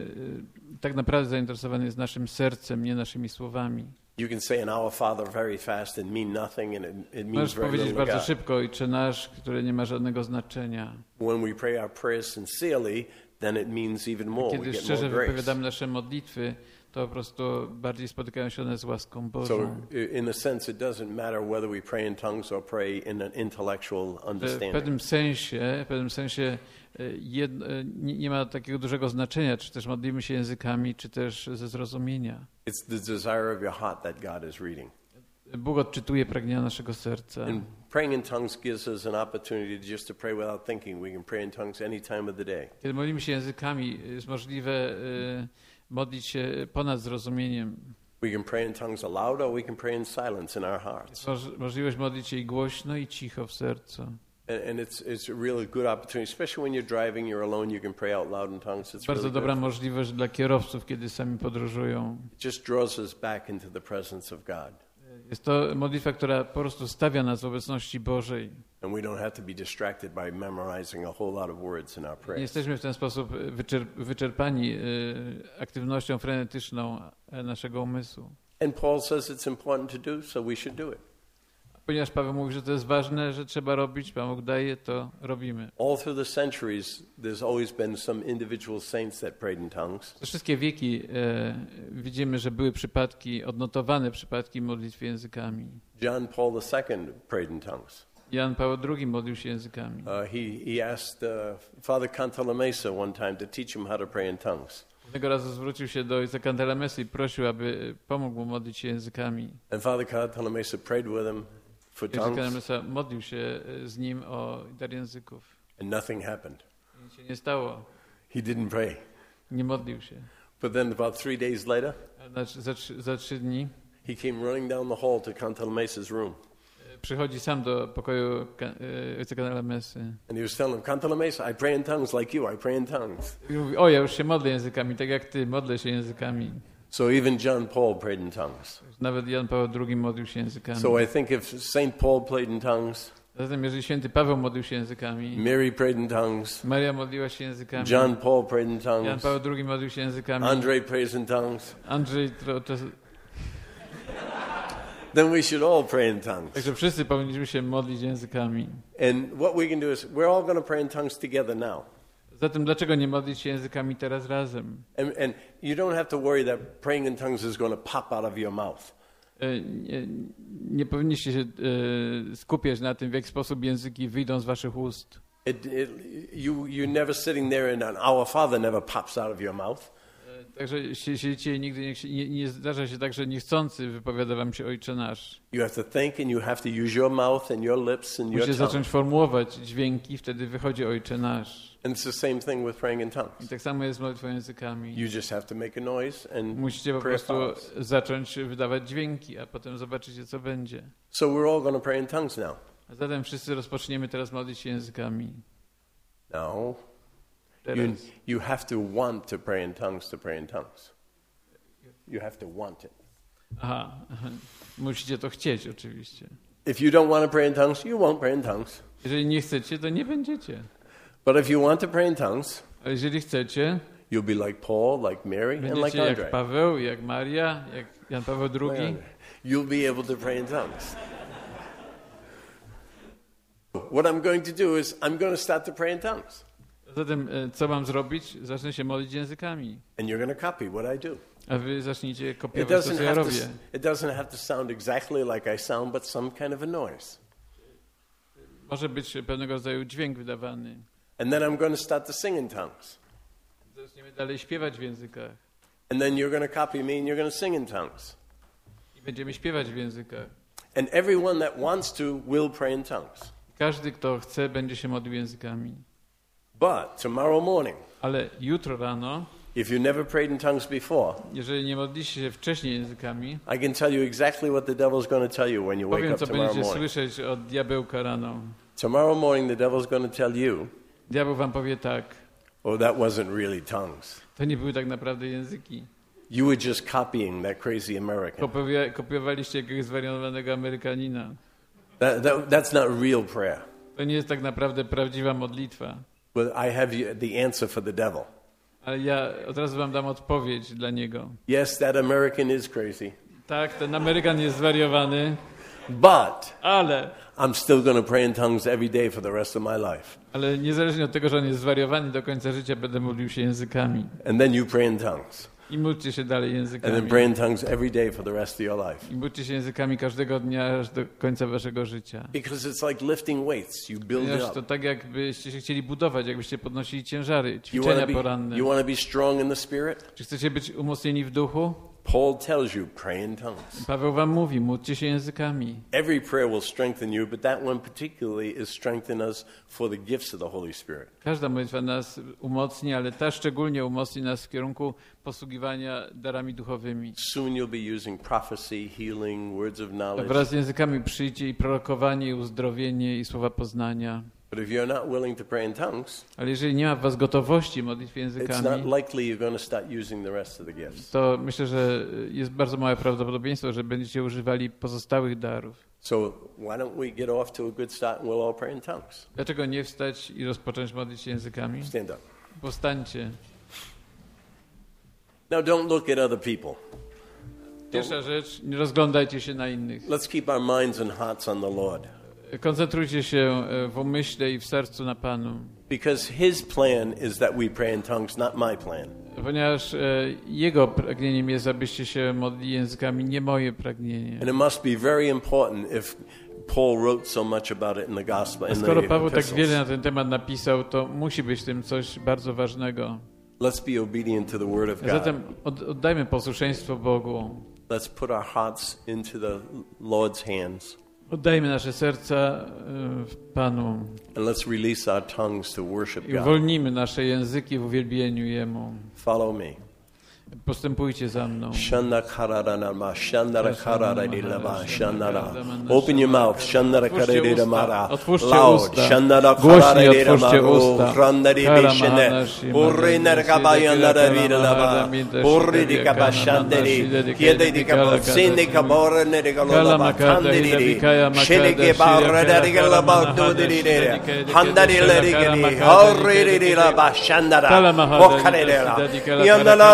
tak naprawdę zainteresowany jest naszym sercem, nie naszymi słowami. You can say an Our Father very fast and mean nothing, and it, it means Możesz very powiedzieć little to bardzo God. szybko Ojcze Nasz, które nie ma żadnego znaczenia. When we pray our prayers sincerely, then it means even more. We Kiedy get szczerze more grace. wypowiadamy nasze modlitwy, to po prostu bardziej spotykają się one z łaską So, Bożą. i- in a sense, it doesn't matter whether we pray in tongues or pray in an intellectual W understanding. pewnym sensie, w pewnym sensie e, jedno, e, nie, nie ma takiego dużego znaczenia, czy też modlimy się językami, czy też ze zrozumienia. It's the desire of your heart that God is reading. Bóg odczytuje pragnienia naszego serca. And praying in tongues gives us an opportunity just to pray without thinking. We can pray in tongues any time of the day. Kiedy modlimy się językami, jest możliwe e, modlić się ponad zrozumieniem. We can pray in tongues aloud or we can pray in silence in our hearts. Jest moż- możliwość modlić się i głośno, i cicho w sercu. And, and it's, it's a really good opportunity, especially when you're driving, you're alone, you can pray out loud in tongues. It's Bardzo really dobra good. możliwość dla kierowców, kiedy sami podróżują. It just draws us back into the presence of God. Jest to modlitwa, która po prostu stawia nas w obecności Bożej. And we don't have to be distracted by memorizing a whole lot of words in our Nie prayers. jesteśmy w ten sposób wyczerp- wyczerpani y, aktywnością frenetyczną naszego umysłu. And Paul says it's important to do, so we should do it. Ponieważ Paweł mówi, że to jest ważne, że trzeba robić, Pan Bóg daje, to robimy. All through the centuries, there's always been some individual saints that prayed in tongues. Przez wszystkie wieki e, widzimy, że były przypadki, odnotowane przypadki modlitwy językami. John Paul the Second prayed in tongues. Jan Paweł drugi modlił się językami. Uh, he, he asked uh, Father Cantalamessa one time to teach him how to pray in tongues. Jednego razu zwrócił się do ojca Cantalamessy i prosił, aby pomógł mu modlić się językami. And Father Cantalamessa prayed with him for Ojciec tongues, Cantalamessa modlił się z nim o dar języków. and nothing happened. Nic się nie stało. He didn't pray. Nie modlił się. But then about three days later, A za, za, trzy- za trzy dni he came running down the hall to Cantalamessa's room. przychodzi sam do pokoju ka- e, ojca Cantalamessy. And he was telling him, Cantalamessa, I pray in tongues like you. I pray in tongues. I mówi, o ja już się modlę językami, tak jak ty, modlę się językami. So even John Paul prayed in tongues. Nawet Jan Paweł drugi modlił się językami. So I think if Saint Paul played in tongues, Zatem jeżeli święty Paweł modlił się językami, Mary prayed in tongues, Maria modliła się językami, John Paul prayed in Jan tongues, Paweł drugi modlił się językami, Andre prays in tongues, Andrzej tro, czas, then we should all pray in tongues. Także wszyscy powinniśmy się modlić językami. And what we can do is we're all going to pray in tongues together now. Zatem dlaczego nie modlić się językami teraz razem? And, and you don't have to worry that praying in tongues is going to pop out of your mouth. Nie, nie powinniście się e, skupiać na tym, w jaki sposób języki wyjdą z waszych ust. It, it, you, you're never sitting there and an Our Father never pops out of your mouth. Także siedzicie i nigdy nie, nie, nie zdarza się tak, że niechcący wypowiada wam się Ojcze Nasz. You have to think and you have to use your mouth and your lips and your Musicie tongue. zacząć formułować dźwięki, wtedy wychodzi Ojcze Nasz. And it's the same thing with praying in I tongues. tak samo jest z modlitwą językami. You just have to make a noise and Musicie po prayer prostu follows. zacząć wydawać dźwięki, a potem zobaczycie, co będzie. So we're all going to pray in tongues now. A zatem wszyscy rozpoczniemy teraz modlić się językami. No. You, Teraz. you have to want to pray in tongues to pray in tongues. You have to want it. Aha, aha. Musicie to chcieć oczywiście. If you don't want to pray in tongues, you won't pray in tongues. Jeżeli nie chcecie, to nie będziecie. But if you want to pray in tongues, A jeżeli chcecie, you'll be like Paul, like Mary, and like będziecie jak Andre. Paweł, jak Maria, jak Jan Paweł drugi. You'll be able to pray in tongues. What I'm going to do is I'm going to start to pray in tongues. Zatem e, co mam zrobić? Zacznę się modlić językami. And you're going to copy what I do. A wy zacznijcie It kopiować to, doesn't co ja have to, robię. it doesn't have to sound exactly like I sound, but some kind of a noise. Może być pewnego rodzaju dźwięk wydawany. And then I'm going to start to sing in tongues. Zaczniemy dalej śpiewać w językach. And then you're going to copy me and you're going to sing in tongues. I będziemy śpiewać w językach. And everyone that wants to will pray in tongues. Każdy, kto chce, będzie się modlił językami. But tomorrow morning, Ale jutro rano, if you never prayed in tongues before, jeżeli nie modlicie się wcześniej językami, I can tell you exactly what the devil's going to tell you when you wake powiem, up co tomorrow będziecie morning. słyszeć od diabełka rano. Tomorrow morning the devil's going to tell you, Diabeł wam powie tak, oh, that wasn't really tongues. to nie były tak naprawdę języki. You were just copying that crazy American. Kopiowa- kopiowaliście jakiegoś zwariowanego Amerykanina. That, that, that's not real prayer. To nie jest tak naprawdę prawdziwa modlitwa. But I have you- the answer for the devil. Ale ja od razu wam dam odpowiedź dla niego. Yes, that American is crazy, Tak, ten Amerykan jest zwariowany, but ale, I'm still going to pray in tongues every day for the rest of my life. ale niezależnie od tego, że on jest zwariowany, do końca życia będę modlił się językami. And then you pray in tongues. I módlcie się dalej And językami. then pray in tongues every day for the rest of your life. I módlcie się językami każdego dnia aż do końca waszego życia. Because it's like lifting weights. You build it Ponieważ to up. tak jakbyście się chcieli budować, jakbyście podnosili ciężary, You want ćwiczenia to be, poranne. you want to be strong in the spirit? Czy chcecie być umocnieni w duchu? Paul tells you, pray in tongues. Paweł wam mówi, módlcie się językami. Every prayer will strengthen you, but that one particularly is strengthen us for the gifts of the Holy Spirit. Każda modlitwa nas umocni, ale ta szczególnie umocni nas w kierunku posługiwania darami duchowymi. Soon you'll be using prophecy, healing, words of knowledge. Wraz z językami przyjdzie i prorokowanie, i uzdrowienie, i słowa poznania. But if you're not willing to pray in tongues, Ale jeżeli nie ma w was gotowości modlitwy it's językami, not likely you're going to start using the rest of the gifts. to myślę, że jest bardzo małe prawdopodobieństwo, że będziecie używali pozostałych darów. So why don't we get off to a good start and we'll all pray in tongues? Dlaczego nie wstać i rozpocząć modlić się językami? Stand up. Powstańcie. Now don't look at other people. Pierwsza rzecz, nie rozglądajcie się na innych. Let's keep our minds and hearts on the Lord. Koncentrujcie się w umyśle i w sercu na Panu. Because his plan is that we pray in tongues, not my plan. Ponieważ e, Jego pragnieniem jest, abyście się modlili językami, nie moje pragnienie. And it must be very important if Paul wrote so much about it in the gospel, in Skoro the Paweł tak wiele epistles. na ten temat napisał, to musi być w tym coś bardzo ważnego. Let's be obedient to the word of God. Zatem od, oddajmy posłuszeństwo Bogu. Let's put our hearts into the Lord's hands. Oddajmy nasze serca e, w Panu. And let's release our tongues to worship I God. uwolnimy nasze języki w uwielbieniu Jemu. Follow me. Postępujcie za mną. Shanda kararana ma, shandara karara di lama, shandara. Open your mouth, shandara karara di mara. Otwórzcie Loud, usta. shandara Głośniej karara di otwórzcie maru, usta. randari Kara bishene. mahanashi, Urri narkabaya narari lama. Urri di kabashandari. Hiede di kabasindi kabora neri galaba tandiri. Shili ke barra dari galaba dudiri. Handari leri geli. Urri di laba shandara. Okare dela. Yandala ya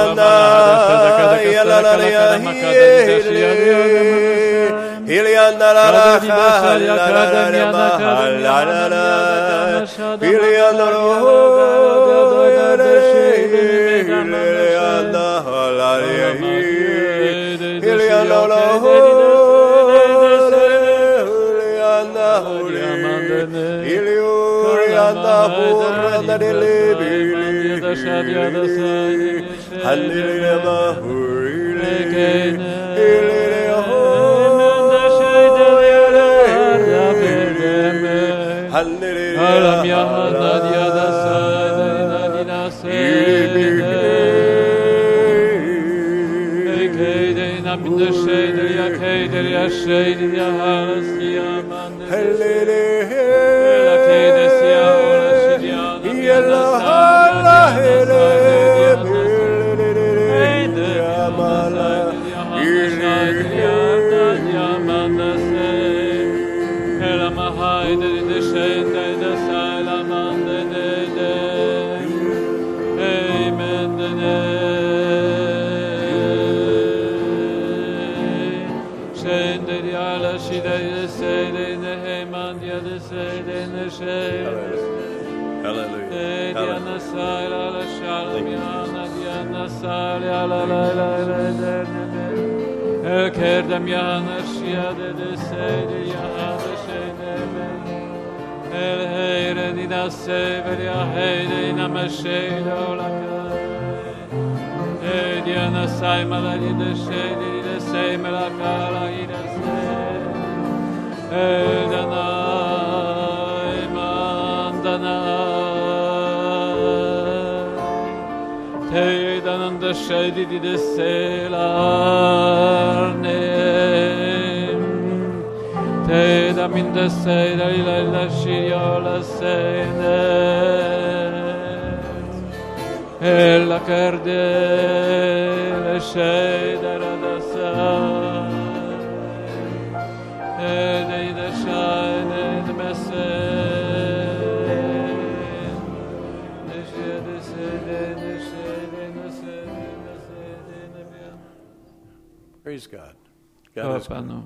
Praise God. God is good.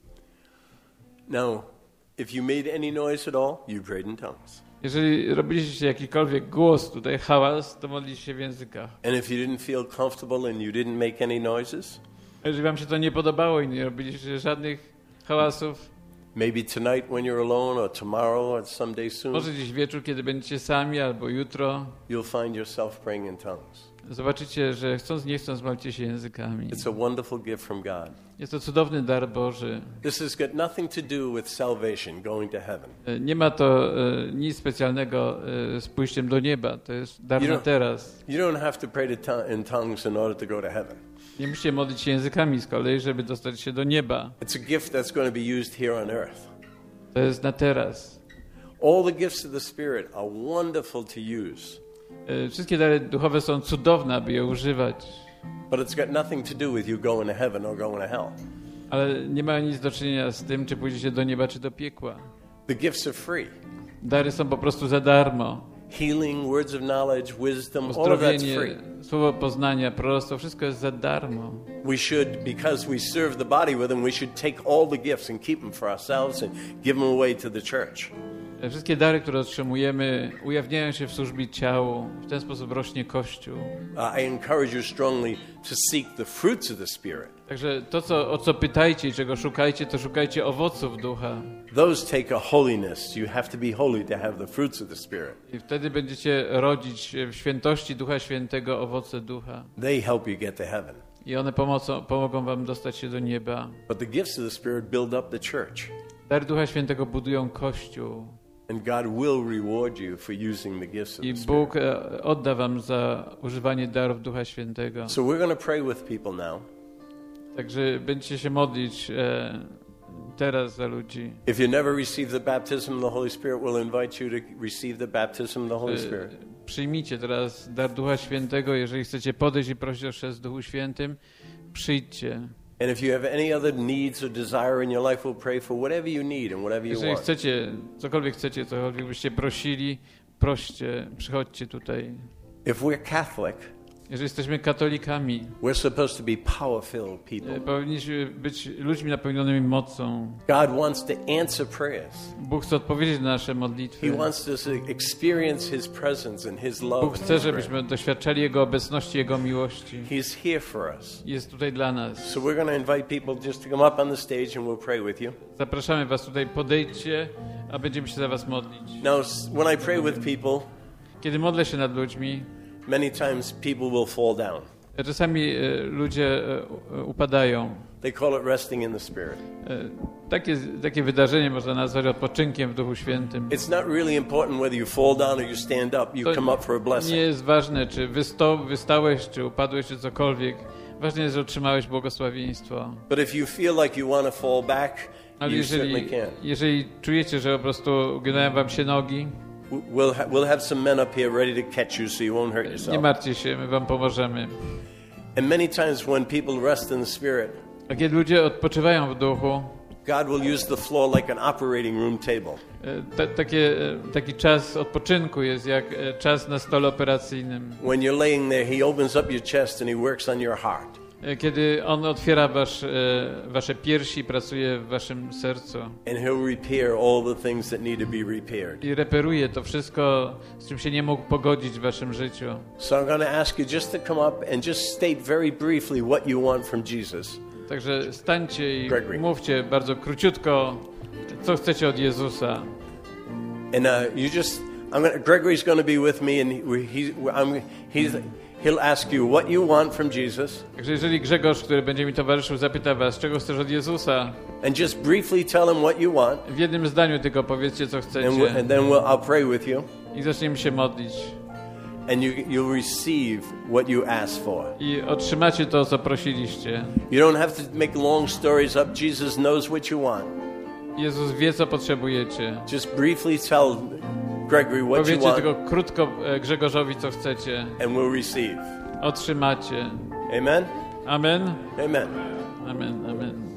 Now, if you made any noise at all, you prayed in tongues. Jeżeli robiliście jakikolwiek głos, tutaj hałas, to modlicie się w językach. And if you didn't feel comfortable and you didn't make any noises, jeżeli wam się to nie podobało i nie robiliście żadnych hałasów, maybe tonight when you're alone or tomorrow or someday soon, może dziś wieczór, kiedy będziecie sami, albo jutro, you'll find yourself praying in tongues. Zobaczycie, że chcąc nie chcąc modlicie się językami. It's a wonderful gift from God. Jest to cudowny dar Boży. This has got nothing to do with salvation, going to heaven. Nie ma to e, nic specjalnego e, z pójściem do nieba. To jest dar na teraz. You don't have to pray to in tongues in order to go to heaven. Nie musicie modlić się językami z kolei, żeby dostać się do nieba. It's a gift that's going to be used here on earth. To jest na teraz. All the gifts of the Spirit are wonderful to use. Wszystkie dary duchowe są cudowne, aby je używać. But it's got nothing to do with you going to heaven or going to hell. Ale nie ma nic do czynienia z tym, czy pójdziecie do nieba, czy do piekła. The gifts are free. Dary są po prostu za darmo. Healing, words of knowledge, wisdom, all of that's free. Słowo poznania, proroctwo, wszystko jest za darmo. We should, because we serve the body with them, we should take all the gifts and keep them for ourselves and give them away to the church. Wszystkie dary, które otrzymujemy, ujawniają się w służbie ciału. W ten sposób rośnie Kościół. I encourage you strongly to seek the fruits of the Spirit. Także to, co, o co pytajcie i czego szukajcie, to szukajcie owoców ducha. Those take a holiness. You have to be holy to have the fruits of the Spirit. I wtedy będziecie rodzić w świętości Ducha Świętego owoce ducha. They help you get to heaven. I one pomocą, pomogą wam dostać się do nieba. But the gifts of the Spirit build up the church. Dary Ducha Świętego budują Kościół. And God will reward you for using the gifts of the I Spirit. Bóg odda wam za używanie darów Ducha Świętego. So we're going to pray with people now. Także będziecie się modlić e, teraz za ludzi. If you never received the baptism of the Holy Spirit, we'll invite you to receive the baptism of the Holy Spirit. Przyjmijcie teraz dar Ducha Świętego. Jeżeli chcecie podejść i prosić o chrzest w Duchu Świętym, przyjdźcie. And if you have any other needs or desire in your life, we'll pray for whatever you need and whatever you Jeżeli want. chcecie, cokolwiek chcecie, cokolwiek byście prosili, proście, przychodźcie tutaj. If we're Catholic, Jeżeli jesteśmy katolikami, we're supposed to be power-filled people. Powinniśmy być ludźmi napełnionymi mocą. God wants to answer prayers. Bóg chce odpowiedzieć na nasze modlitwy. He wants us to experience His presence and His love. Bóg chce, żebyśmy doświadczali Jego obecności, Jego miłości. He's here for us. Jest tutaj dla nas. So we're going to invite people just to come up on the stage and we'll pray with you. Zapraszamy was tutaj, podejdźcie, a będziemy się za was modlić. Now, when I pray with people, kiedy modlę się nad ludźmi, many times people will fall down. Czasami e, ludzie e, upadają. They call it resting in the Spirit. E, takie, takie wydarzenie można nazwać odpoczynkiem w Duchu Świętym. It's not really important whether you fall down or you stand up, you to come up for a blessing. Nie jest ważne, czy wysto, wystałeś, czy upadłeś, czy cokolwiek. Ważne jest, że otrzymałeś błogosławieństwo. But if you feel like you want to fall back, ale you jeżeli, certainly can. jeżeli czujecie, że po prostu uginają wam się nogi, We'll, ha we'll have some men up here ready to catch you so you won't hurt yourself. Nie martwcie się, my wam pomożemy. And many times when people rest in the Spirit, a kiedy ludzie odpoczywają w duchu, God will use the floor like an operating room table. Ta, takie, taki czas odpoczynku jest jak czas na stole operacyjnym. When you're laying there, He opens up your chest and He works on your heart. Kiedy On otwiera wasz, wasze piersi, pracuje w waszym sercu. And He'll repair all the things that need to be repaired. I reperuje to wszystko, z czym się nie mógł pogodzić w waszym życiu. So I'm going to ask you just to come up and just state very briefly what you want from Jesus. Także stańcie i Gregory. mówcie bardzo króciutko, co chcecie od Jezusa. And uh, you just, I'm gonna, Gregory's going to be with me, and he, I'm, he's, he'll ask you what you want from Jesus. Także jeżeli Grzegorz, który będzie mi towarzyszył, zapyta was, czego chcesz od Jezusa, and just briefly tell him what you want. W jednym zdaniu tylko powiedzcie, co chcecie. And, and then we'll, I'll pray with you. I zaczniemy się modlić. And you, you'll receive what you asked for. I otrzymacie to, co prosiliście. You don't have to make long stories up. Jesus knows what you want. Jezus wie, co potrzebujecie. Just briefly tell Gregory what Powiedzcie you want. tylko krótko Grzegorzowi, co chcecie. And we'll receive. Otrzymacie. Amen? Amen? Amen. Amen, amen.